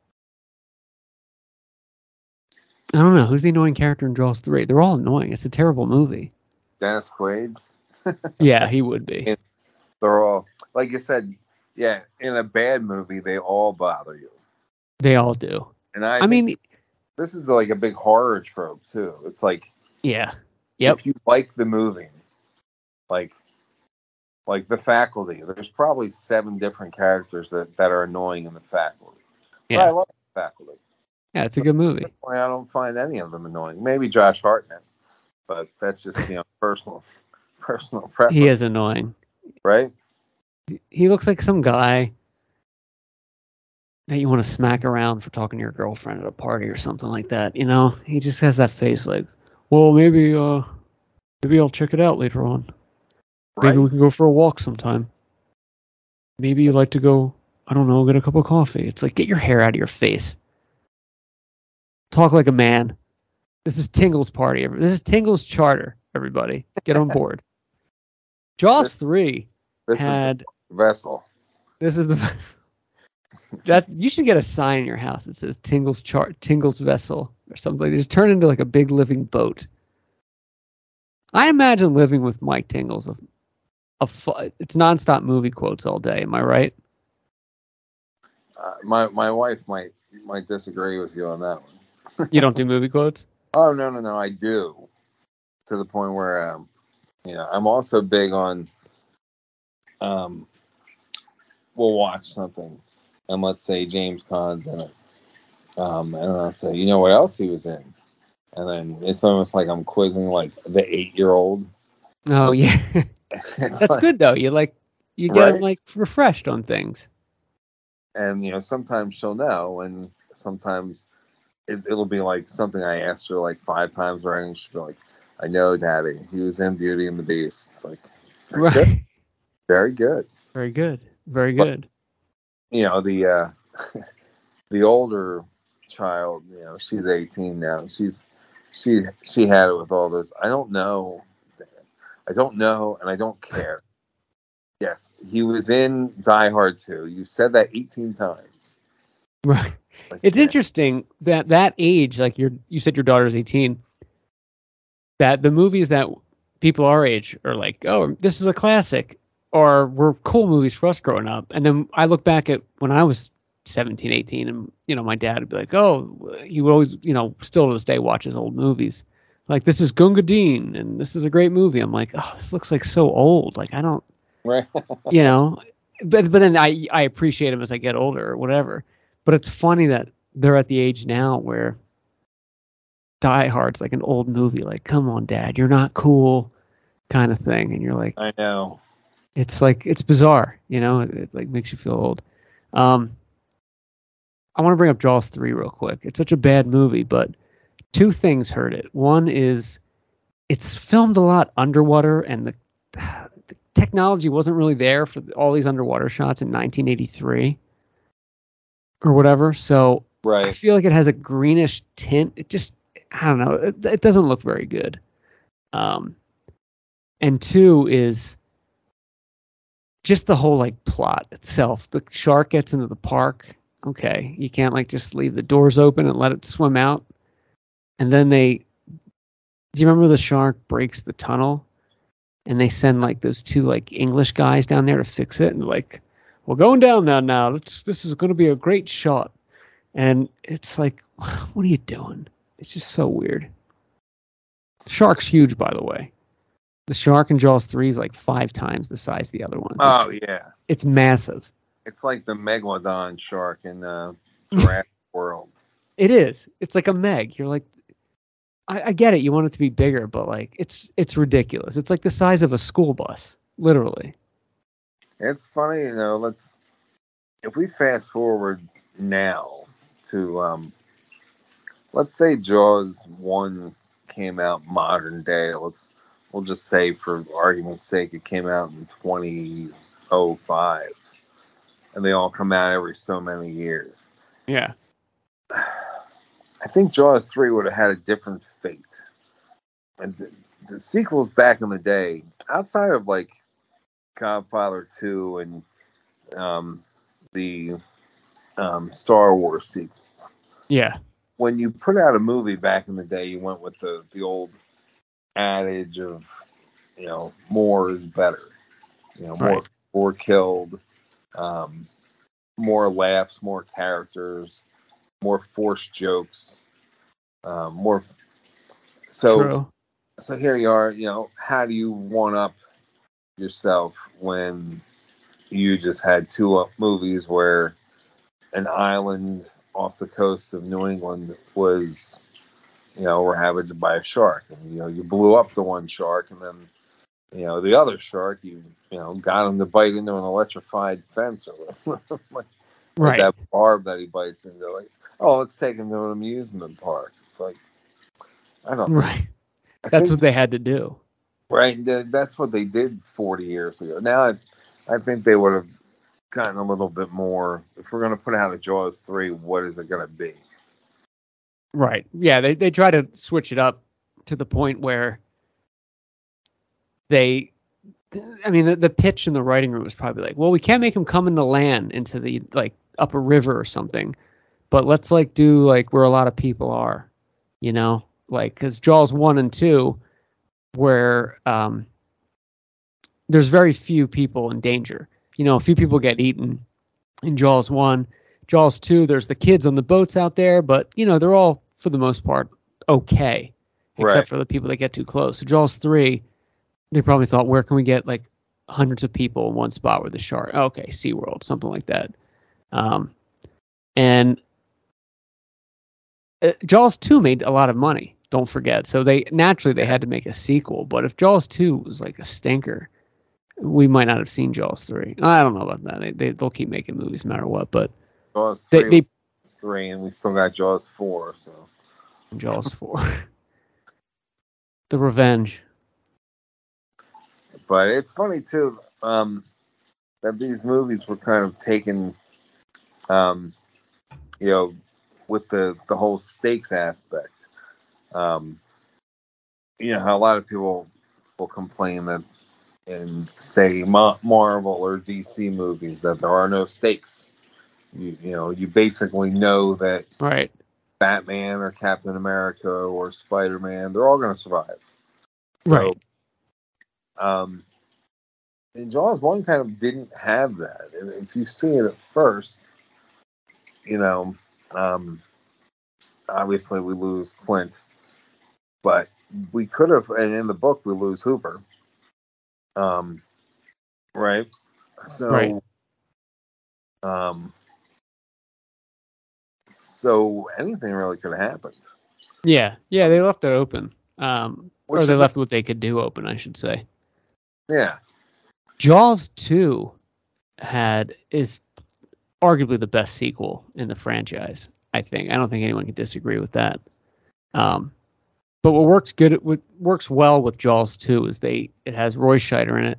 I don't know. Who's the annoying character in Jaws 3? They're all annoying. It's a terrible movie. Dennis Quaid. Yeah, he would be. They're all, like you said, yeah, in a bad movie, they all bother you. They all do. And I think mean, this is like a big horror trope, too. It's like, yeah. Yep. if you like the movie, like The Faculty, there's probably 7 different characters that are annoying in The Faculty. Yeah. But I love The Faculty. Yeah, it's a good movie. I don't find any of them annoying. Maybe Josh Hartnett, but that's just personal preference. He is annoying. Right? He looks like some guy that you want to smack around for talking to your girlfriend at a party or something like that. You know, he just has that face like, well, maybe I'll check it out later on. Maybe we can go for a walk sometime. Maybe you'd like to go, I don't know, get a cup of coffee. It's like, get your hair out of your face. Talk like a man. This is Tingle's party. This is Tingle's charter, everybody. Get on board. Jaws 3 This had... is the vessel. This is the... that you should get a sign in your house that says Tingle's vessel or something. Just turn into like a big living boat. I imagine living with Mike Tingle's it's nonstop movie quotes all day. Am I right? My wife might disagree with you on that one. You don't do movie quotes? Oh no, I do. To the point where I'm also big on we'll watch something and let's say James Caan's in it. And I'll say, you know what else he was in? And then it's almost like I'm quizzing like the 8-year-old. Oh yeah. That's good though. You get Right? like refreshed on things. And sometimes she'll know, and sometimes it'll be like something I asked her like 5 times already, and she'll be like, "I know, Daddy. He was in Beauty and the Beast." It's like, very Right. good. Very good. Very good. Very good. The the older child, she's 18 now. She had it with all this. I don't know, and I don't care. Yes, he was in Die Hard 2. You said that 18 times. Right. Like, It's yeah. interesting that age, like you said your daughter's 18, that the movies that people our age are like, oh, this is a classic, or were cool movies for us growing up. And then I look back at when I was 17, 18, and my dad would be like, oh, he would always, still to this day watches old movies. Like, this is Gunga Din, and this is a great movie. I'm like, oh, this looks like so old. Like, I don't, Right. but then I appreciate them as I get older or whatever. But it's funny that they're at the age now where Die Hard's like an old movie. Like, come on, Dad, you're not cool, kind of thing. And you're like, I know. it's like, it's bizarre, it like makes you feel old. I want to bring up Jaws 3 real quick. It's such a bad movie, but 2 things hurt it. One is it's filmed a lot underwater, and the technology wasn't really there for all these underwater shots in 1983 or whatever. So I Right. feel like it has a greenish tint. I don't know. It doesn't look very good. And 2 is just the whole like plot itself. The shark gets into the park. Okay, you can't like just leave the doors open and let it swim out. And then do you remember the shark breaks the tunnel? And they send like those 2 like English guys down there to fix it. And like, we're going down there now. This is going to be a great shot. And it's like, what are you doing? It's just so weird. The shark's huge, by the way. The shark in Jaws 3 is like 5 times the size of the other ones. Yeah. It's massive. It's like the Megalodon shark in Jurassic World. It is. It's like a meg. You're like, I get it. You want it to be bigger, but like it's ridiculous. It's like the size of a school bus, literally. It's funny, if we fast forward now to let's say Jaws 1 came out modern day. We'll just say for argument's sake it came out in 2005. And they all come out every so many years. Yeah. I think Jaws 3 would have had a different fate. And the sequels back in the day, outside of like Godfather 2 and the Star Wars sequels. Yeah. When you put out a movie back in the day, you went with the old adage of, more is better. More killed, more laughs, more characters, more forced jokes, more. True. So here you are. How do you one up yourself when you just had 2 movies where an island off the coast of New England was, ravaged by a shark, and you blew up the one shark, and then the other shark, you got him to bite into an electrified fence or whatever. like Right. that barb that he bites into, like, oh, let's take him to an amusement park. It's like, I don't know. Right. That's what they had to do. Right. That's what they did 40 years ago. Now, I think they would have gotten a little bit more. If we're going to put out a Jaws 3, what is it going to be? Right. Yeah, they try to switch it up to the point where the pitch in the writing room was probably like, well, we can't make him come into land into the like up a river or something, but let's like do like where a lot of people are, like because Jaws 1 and 2, where there's very few people in danger. A few people get eaten in Jaws 1. Jaws 2, there's the kids on the boats out there, but they're all for the most part okay, except for the people that get too close. So Jaws 3, they probably thought, where can we get like hundreds of people in one spot with the shark? Okay, SeaWorld, something like that. And Jaws 2 made a lot of money, don't forget. So they had to make a sequel. But if Jaws 2 was like a stinker, we might not have seen Jaws 3. I don't know about that. They'll keep making movies no matter what. But Jaws 3 was 3, and we still got Jaws 4. So Jaws 4, The Revenge. But it's funny too that these movies were kind of taken, with the whole stakes aspect. How a lot of people will complain that in say Marvel or DC movies that there are no stakes. You basically know that right. Batman or Captain America or Spider-Man, they're all going to survive. So, right. And Jaws 1 kind of didn't have that. And if you see it at first, obviously we lose Quint, but we could have, and in the book we lose Hooper. Right? So, right. So anything really could have happened. Yeah, they left it open. Or they left what they could do open, I should say. Yeah. Jaws 2 is arguably the best sequel in the franchise, I think. I don't think anyone can disagree with that. But what works well with Jaws 2 is it has Roy Scheider in it.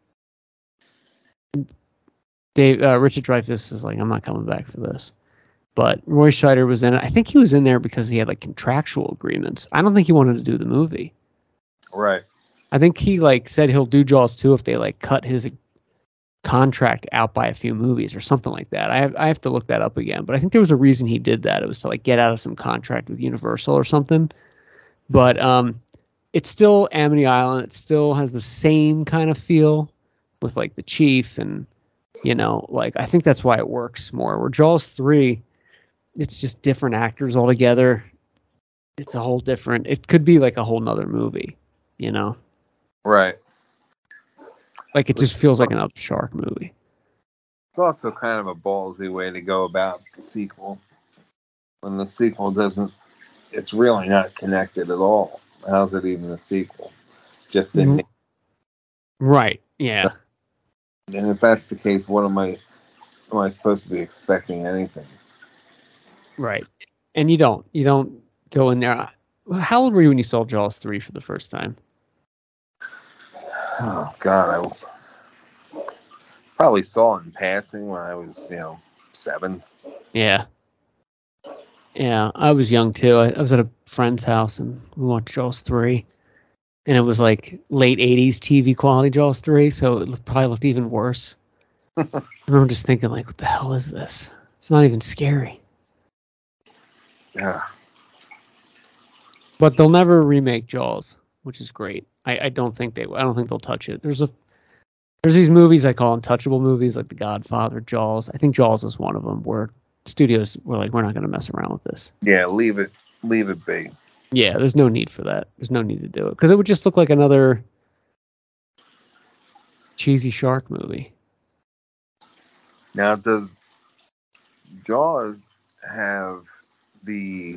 Richard Dreyfuss is like, I'm not coming back for this. But Roy Scheider was in it. I think he was in there because he had like contractual agreements. I don't think he wanted to do the movie. Right. I think he like said he'll do Jaws 2 if they like cut his contract out by a few movies or something like that. I have to look that up again, but I think there was a reason he did that. It was to like get out of some contract with Universal or something. But it's still Amity Island. It still has the same kind of feel with like the chief, and like I think that's why it works more. Where Jaws 3, it's just different actors altogether. It's a whole different. It could be like a whole nother movie, Right. Like it just feels like another shark movie. It's also kind of a ballsy way to go about the sequel. When the sequel doesn't, it's really not connected at all. How's it even a sequel? Just in. Right. Yeah. And if that's the case, what am I supposed to be expecting anything? Right. And you don't go in there. How old were you when you saw Jaws 3 for the first time? Oh God, I probably saw it in passing when I was, 7. Yeah. Yeah, I was young too. I was at a friend's house and we watched Jaws 3. And it was like late 80s TV quality Jaws 3, so it probably looked even worse. I remember just thinking, like, what the hell is this? It's not even scary. Yeah. But they'll never remake Jaws, which is great. I don't think they'll touch it. There's these movies I call untouchable movies, like The Godfather, Jaws. I think Jaws is one of them, where studios were like, we're not going to mess around with this. Yeah, leave it be. Yeah, there's no need for that. There's no need to do it because it would just look like another cheesy shark movie. Now, does Jaws have the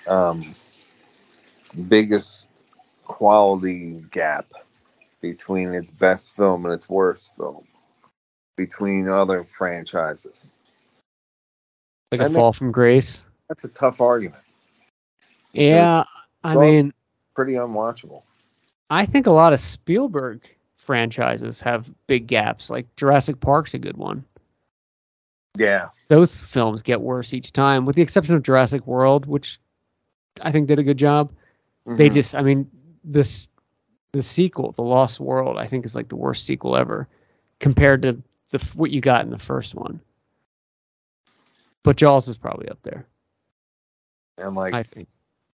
biggest quality gap between its best film and its worst film between other franchises? Like a fall from grace? That's a tough argument. Yeah, I mean, pretty unwatchable. I think a lot of Spielberg franchises have big gaps. Like Jurassic Park's a good one. Yeah. Those films get worse each time, with the exception of Jurassic World, which I think did a good job. Mm-hmm. They just, I mean, the sequel, The Lost World, I think is like the worst sequel ever compared to what you got in the first one. But Jaws is probably up there. And like, I think.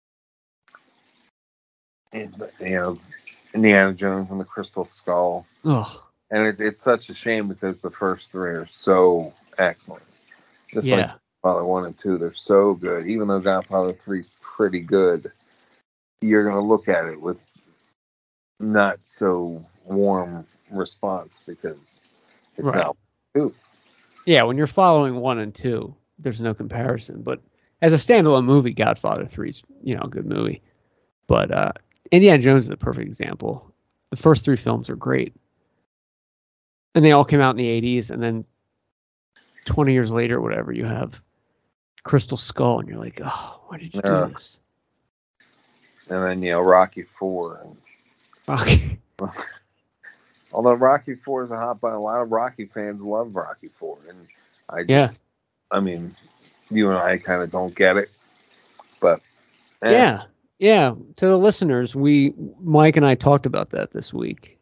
Indiana Jones and the Crystal Skull. Oh. And it's such a shame because the first 3 are so excellent. Just like Godfather 1 and 2, they're so good. Even though Godfather 3 is pretty good, you're going to look at it with not so warm response because it's not 2. Yeah, when you're following 1 and 2, there's no comparison. But as a standalone movie, Godfather 3 is, a good movie. But Indiana Jones is a perfect example. The first 3 films are great. And they all came out in the 80s, and then 20 years later, whatever, you have Crystal Skull, and you're like, oh, why did you do this? And then, Rocky 4. Rocky. Although Rocky 4 is a hot button, a lot of Rocky fans love Rocky 4. And I mean, you and I kind of don't get it. But, Yeah. To the listeners, Mike and I talked about that this week.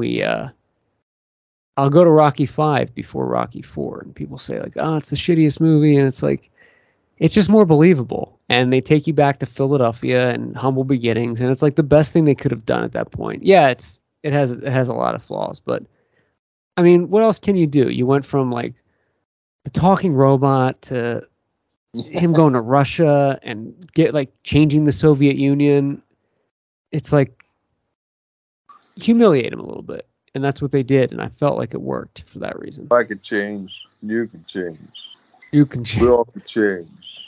I'll go to Rocky 5 before Rocky 4, and people say like, "Oh, it's the shittiest movie," and it's like, it's just more believable. And they take you back to Philadelphia and humble beginnings, and it's like the best thing they could have done at that point. Yeah, it has a lot of flaws, but I mean, what else can you do? You went from like the talking robot to him going to Russia and changing the Soviet Union. It's like humiliate him a little bit. And that's what they did. And I felt like it worked for that reason. If I could change, you can change. You can change. We all can change.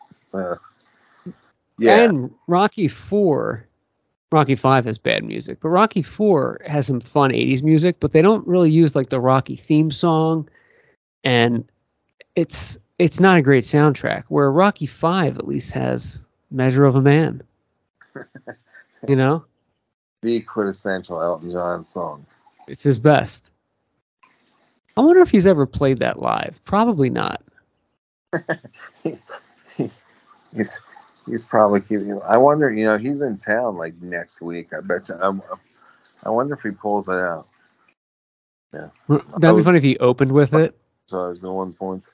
Yeah. And Rocky 5 has bad music, but Rocky 4 has some fun 80s music, but they don't really use like the Rocky theme song. And it's not a great soundtrack, where Rocky 5 at least has Measure of a Man. The quintessential Elton John song. It's his best. I wonder if he's ever played that live. Probably not. he, he, he's probably keeping. I wonder. He's in town like next week. I bet you. I wonder if he pulls it out. Yeah, That'd be funny if he opened with it. so I was the 1 point.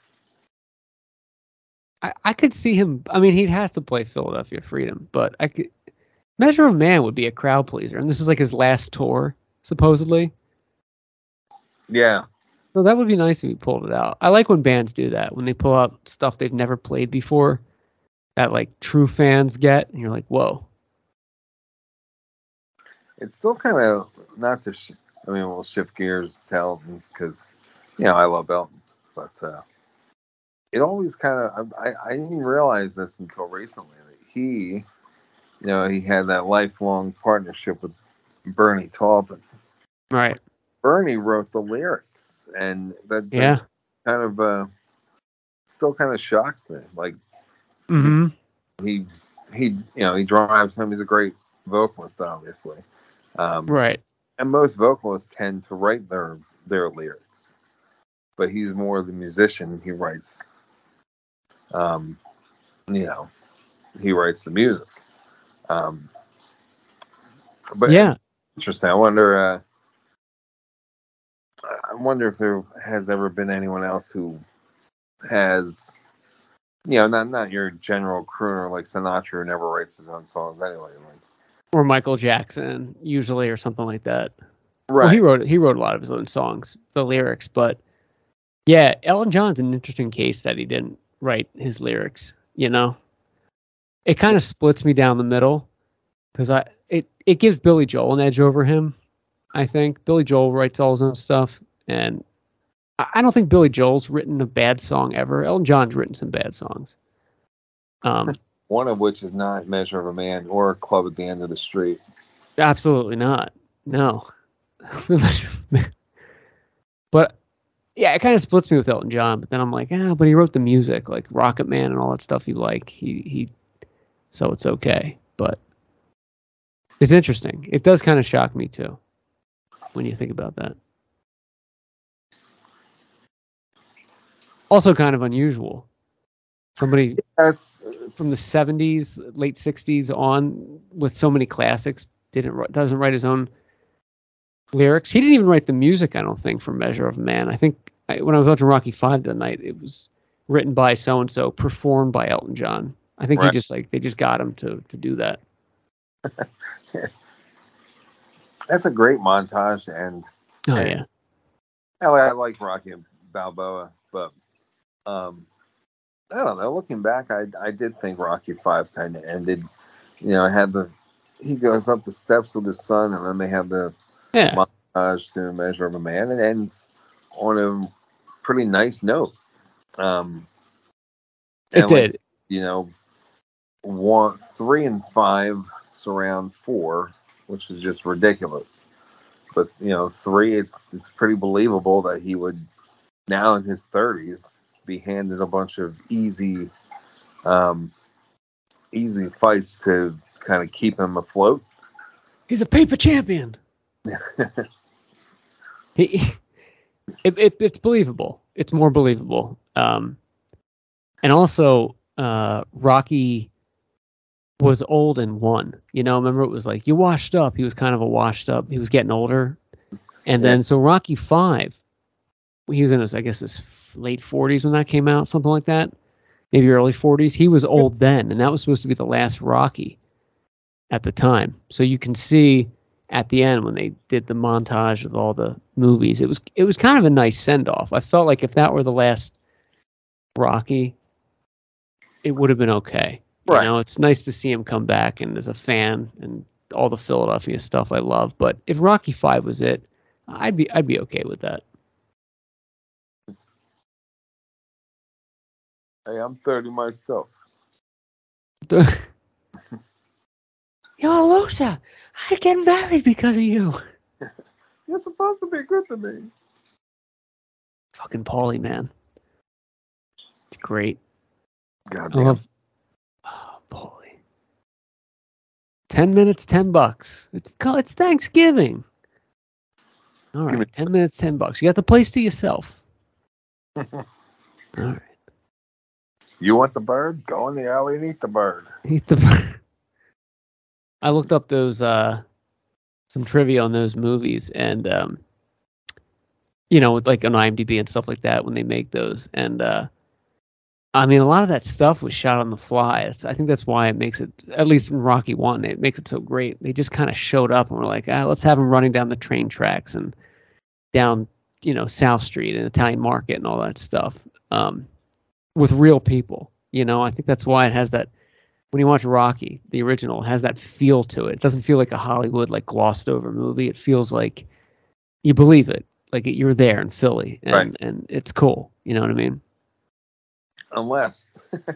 I could see him. I mean, he'd have to play Philadelphia Freedom, but I could. Measure of Man would be a crowd pleaser, and this is like his last tour, supposedly. Yeah. So that would be nice if he pulled it out. I like when bands do that, when they pull out stuff they've never played before, that like true fans get, and you're like, whoa. It's still kind of not to. We'll shift gears to Elton because, I love Elton, but it always kind of. I didn't realize this until recently that he, he had that lifelong partnership with Bernie Taupin. Right. Bernie wrote the lyrics, and that kind of still kind of shocks me. Like, he drives him. He's a great vocalist, obviously. Right. And most vocalists tend to write their lyrics, but he's more the musician. He writes, he writes the music. But yeah, interesting. I wonder if there has ever been anyone else who has, not your general crooner like Sinatra who never writes his own songs anyway. Or Michael Jackson, usually, or something like that. Right. Well, he wrote a lot of his own songs, the lyrics, but yeah, Elton John's an interesting case that he didn't write his lyrics. It kind of splits me down the middle because it gives Billy Joel an edge over him. I think Billy Joel writes all his own stuff, and I don't think Billy Joel's written a bad song ever. Elton John's written some bad songs. One of which is not Measure of a Man or Club at the End of the Street. Absolutely not. No. But yeah, it kind of splits me with Elton John, but then I'm like, but he wrote the music, like Rocket Man and all that stuff you like. He so it's okay. But it's interesting. It does kind of shock me too when you think about that. Also kind of unusual. Somebody that's from the 70s, late 60s on with so many classics doesn't write his own lyrics. He didn't even write the music, I don't think, for Measure of Man. I think when I was watching Rocky V the night, it was written by so-and-so, performed by Elton John. I think they just got him to do that. That's a great montage, and yeah. I like Rocky and Balboa, but I don't know. Looking back, I did think Rocky V kind of ended. He goes up the steps with his son, and then they have the montage to Measure of a Man. It ends on a pretty nice note. It did. 3 and 5 surround 4, which is just ridiculous. But 3, it's pretty believable that he would, now in his 30s, be handed a bunch of easy fights to kind of keep him afloat. He's a paper champion. It's believable. It's more believable. And also, Rocky was old and won. Remember it was like, you washed up. He was kind of a washed up. He was getting older. And then, so Rocky V, he was in his late 40s when that came out, something like that. Maybe early 40s. He was old then, and that was supposed to be the last Rocky at the time. So you can see at the end when they did the montage of all the movies, it was kind of a nice send-off. I felt like if that were the last Rocky, it would have been okay. Right. It's nice to see him come back, and as a fan and all the Philadelphia stuff I love. But if Rocky V was it, I'd be okay with that. Hey, I'm 30 myself. You're a loser. I get married because of you. You're supposed to be good to me. Fucking Paulie, man. It's great. Goddamn. I love Paulie. 10 minutes, $10. It's Thanksgiving. All right, 10 minutes, $10. You got the place to yourself. All right. You want the bird? Go in the alley and eat the bird. Eat the. I looked up those some trivia on those movies, and with like on IMDb and stuff like that when they make those, and I mean a lot of that stuff was shot on the fly. I think that's why it makes it, at least in Rocky 1, it makes it so great. They just kind of showed up and were like, let's have them running down the train tracks and down South Street and Italian Market and all that stuff with real people. I think that's why it has that. When you watch Rocky, the original, it has that feel to it. It doesn't feel like a Hollywood, like glossed over movie. It feels like you believe it, like you're there in Philly, and Right. and it's cool. You know what I mean? Unless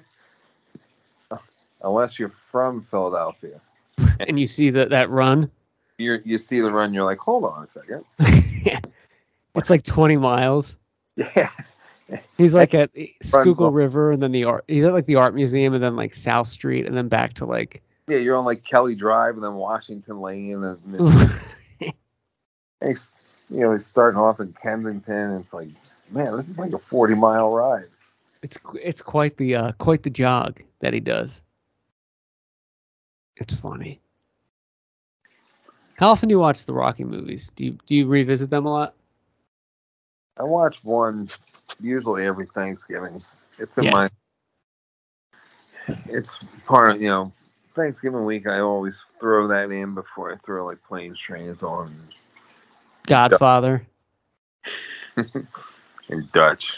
you're from Philadelphia, And you see that run. you see the run, you're like, hold on a second. It's like 20 miles. Yeah. He's like at Run, Schuylkill bro. River, and then he's at like the art museum, and then like South Street, and then back to like. Yeah, you're on like Kelly Drive and then Washington Lane, and he's starting off in Kensington. And it's like, man, this is like a 40-mile ride. It's quite the jog that he does. It's funny. How often do you watch the Rocky movies? Do you revisit them a lot? I watch one usually every Thanksgiving. It's in Yeah. it's part of, Thanksgiving week. I always throw that in before I throw like Planes, Trains on Godfather. and Dutch.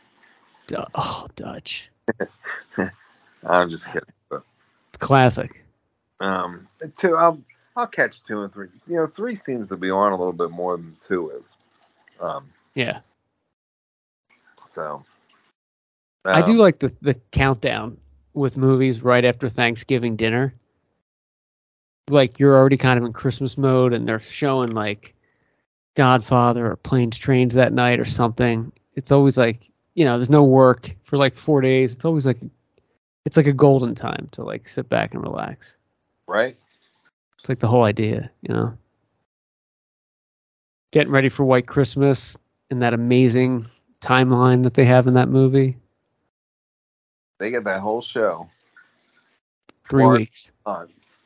Dutch. I'm just kidding. But It's classic. two, I'll catch 2 and 3. 3 seems to be on a little bit more than 2 is. Yeah. So I do like the countdown with movies right after Thanksgiving dinner. Like you're already kind of in Christmas mode, and they're showing like Godfather or Planes, Trains that night or something. It's always like, there's no work for like 4 days. It's always like, it's like a golden time to like sit back and relax. right. It's like the whole idea, Getting ready for White Christmas and that amazing timeline that they have in that movie. They get that whole show 3 Smart. weeks. on.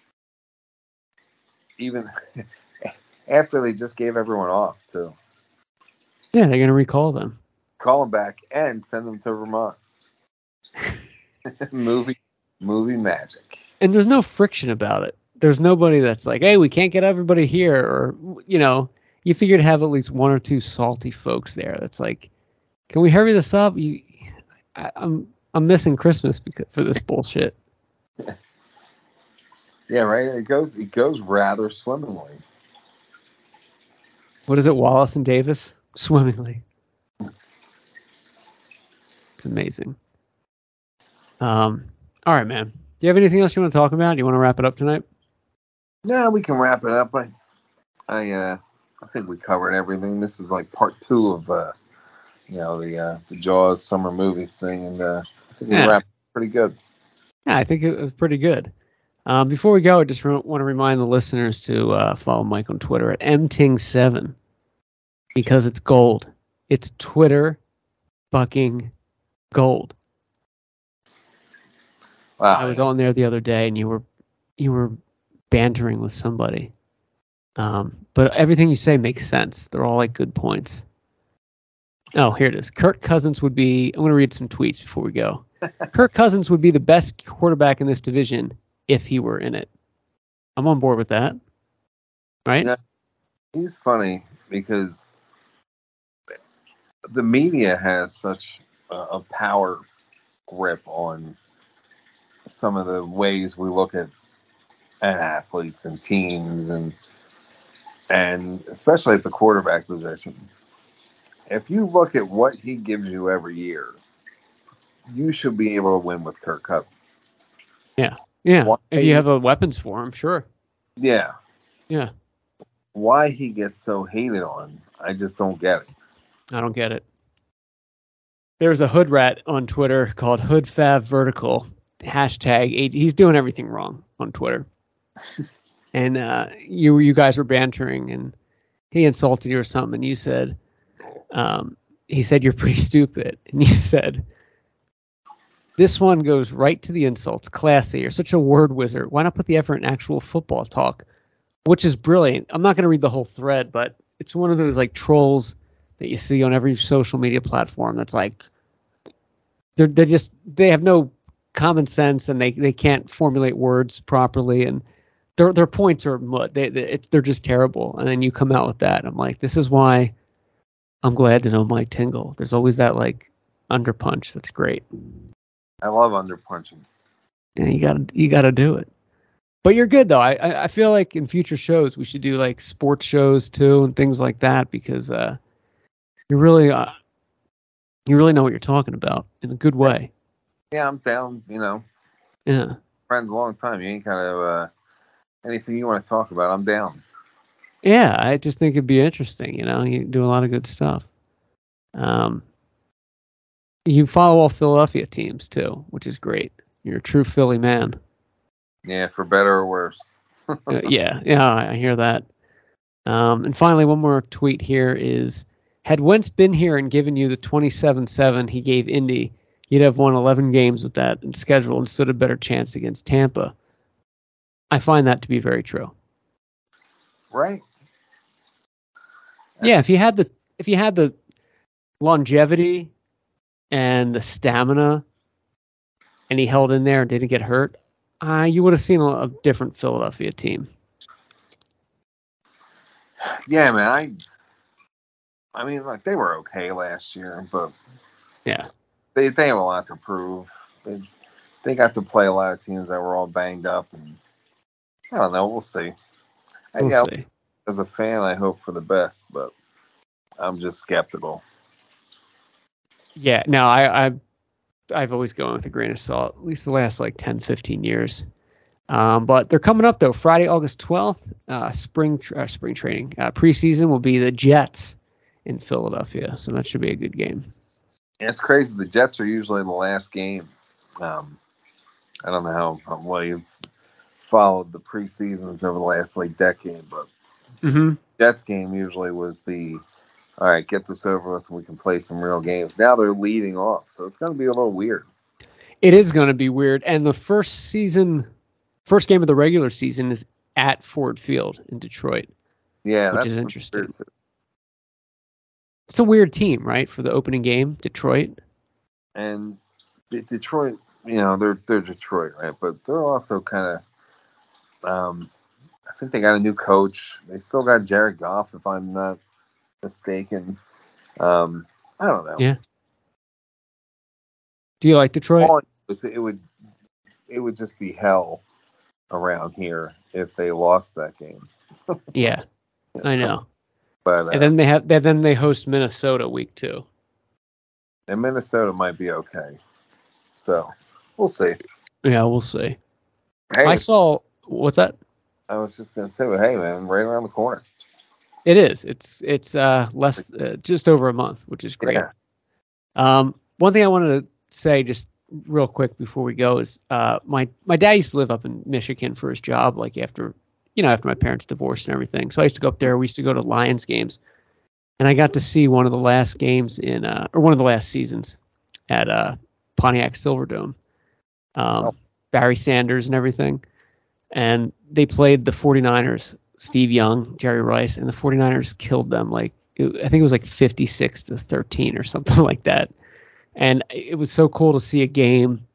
Even after they just gave everyone off too. Yeah, they're gonna recall them. Call them back and send them to Vermont. movie magic. And there's no friction about it. There's nobody that's like, hey, we can't get everybody here, or you figure to have at least 1 or 2 salty folks there. That's like, can we hurry this up? I'm missing Christmas for this bullshit. Yeah, right. It goes rather swimmingly. What is it, Wallace and Davis? Swimmingly. It's amazing. All right, man. Do you have anything else you want to talk about? You want to wrap it up tonight? Yeah, we can wrap it up. I think we covered everything. This is like part 2 of the Jaws summer movies thing, and I think we wrapped it pretty good. Yeah, I think it was pretty good. Before we go, I just want to remind the listeners to follow Mike on Twitter at mting7 because it's gold. It's Twitter fucking gold. Wow. I was on there the other day, and you were bantering with somebody. But everything you say makes sense. They're all like good points. Oh, here it is. Kirk Cousins would be. I'm going to read some tweets before we go. Kirk Cousins would be the best quarterback in this division if he were in it. I'm on board with that. Right? Yeah. He's funny because the media has such a power grip on some of the ways we look at athletes and teams, and especially at the quarterback position. If you look at what he gives you every year, you should be able to win with Kirk Cousins. Yeah. Why- If you have weapons for him, sure. Yeah. Yeah. Why he gets so hated on, I just don't get it. I don't get it. There's a hood rat on Twitter called HoodFavVertical. #. He's doing everything wrong on Twitter. And you guys were bantering, and he insulted you or something, and you said, he said you're pretty stupid, and you said, This one goes right to the insults. Classy. You're such a word wizard. Why not put the effort in actual football talk? Which is brilliant. I'm not going to read the whole thread, but it's one of those like trolls that you see on every social media platform. That's like they have no common sense and they can't formulate words properly, and their points are mud. They're just terrible. And then you come out with that. I'm like, this is why I'm glad to know Mike Tingle. There's always that like underpunch. That's great. I love underpunching. Yeah, you gotta do it. But you're good though. I feel like in future shows we should do like sports shows too and things like that, because you really know what you're talking about in a good way. Yeah, I'm down. You know, Yeah. friends a long time. You ain't kind of anything you want to talk about. I'm down. Yeah, I just think it'd be interesting. You know, you do a lot of good stuff. You follow all Philadelphia teams too, which is great. You're a true Philly man. Yeah, for better or worse. Yeah, I hear that. And finally, one more tweet here is, had Wentz been here and given you the 27-7 he gave Indy, you'd have won 11 games with that and schedule and stood a better chance against Tampa. I find that to be very true. Right? Yeah, if you had the longevity and the stamina and he held in there and didn't get hurt, you would have seen a different Philadelphia team. Yeah, man. I mean, like, they were okay last year, but Yeah. they have a lot to prove. They got to play a lot of teams that were all banged up, and I don't know. We'll see. We'll see. As a fan, I hope for the best, but I'm just skeptical. Yeah, no, I've always gone with a grain of salt, at least the last like 10, 15 years. But they're coming up though. Friday, August 12th, spring training. Preseason will be the Jets in Philadelphia, so that should be a good game. Yeah, it's crazy. The Jets are usually the last game. I don't know how well you've followed the preseasons over the last like decade, but Jets game usually was all right, get this over with and we can play some real games. Now they're leading off, so it's going to be a little weird. It is going to be weird. And the first game of the regular season is at Ford Field in Detroit. Yeah, which is interesting. It's a weird team, right, for the opening game, Detroit. And Detroit, you know, they're Detroit, right? But they're also kind of, I think they got a new coach. They still got Jared Goff, if I'm not mistaken. I don't know. Yeah. Do you like Detroit? It would just be hell around here if they lost that game. Yeah, I know. But and then they host Minnesota week 2. And Minnesota might be okay. So we'll see. Yeah, we'll see. Hey, What's that? I was just gonna say, well, hey man, right around the corner. It is. It's less just over a month, which is great. Yeah. One thing I wanted to say just real quick before we go is my dad used to live up in Michigan for his job, like after my parents divorced and everything. So I used to go up there. We used to go to Lions games, and I got to see one of the last games or one of the last seasons at Pontiac Silverdome. Barry Sanders and everything, and they played the 49ers. Steve Young, Jerry Rice, and the 49ers killed them. I think it was like 56-13 or something like that. And it was so cool to see a game.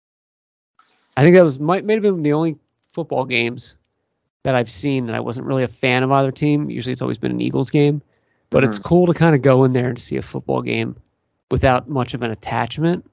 I think that might have been the only football games that I've seen that I wasn't really a fan of either team. Usually it's always been an Eagles game. But it's cool to kind of go in there and see a football game without much of an attachment,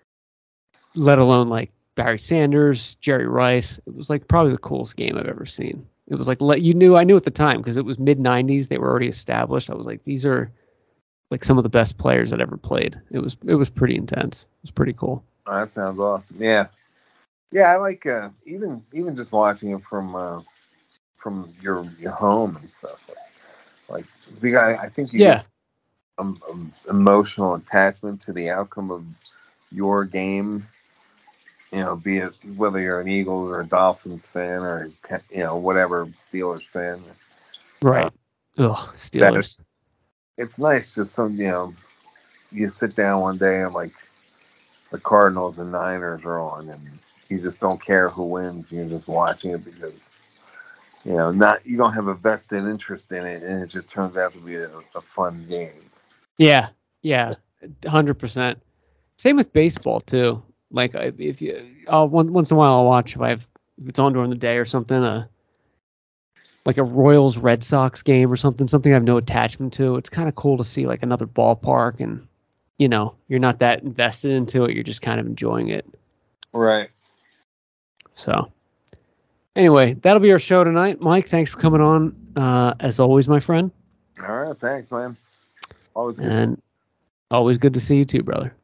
let alone like Barry Sanders, Jerry Rice. It was like probably the coolest game I've ever seen. It was like I knew at the time because it was mid-90s. They were already established. I was like, these are like some of the best players that ever played. It was pretty intense. It was pretty cool. Oh, that sounds awesome. Yeah. I like even just watching it from your home and stuff. Like I think you get some emotional attachment to the outcome of your game. You know, be it whether you're an Eagles or a Dolphins fan or whatever Steelers fan. Right. Steelers. It's nice just you sit down one day and like the Cardinals and Niners are on, and you just don't care who wins. You're just watching it because you don't have a vested interest in it, and it just turns out to be a fun game. Yeah, 100%. Same with baseball too. Like if you, once in a while I'll watch if it's on during the day or something. Like a Royals Red Sox game or something I have no attachment to. It's kind of cool to see like another ballpark, and you're not that invested into it. You're just kind of enjoying it. Right. So anyway, that'll be our show tonight. Mike, thanks for coming on. As always, my friend. All right. Thanks, man. Always good. And always good to see you too, brother.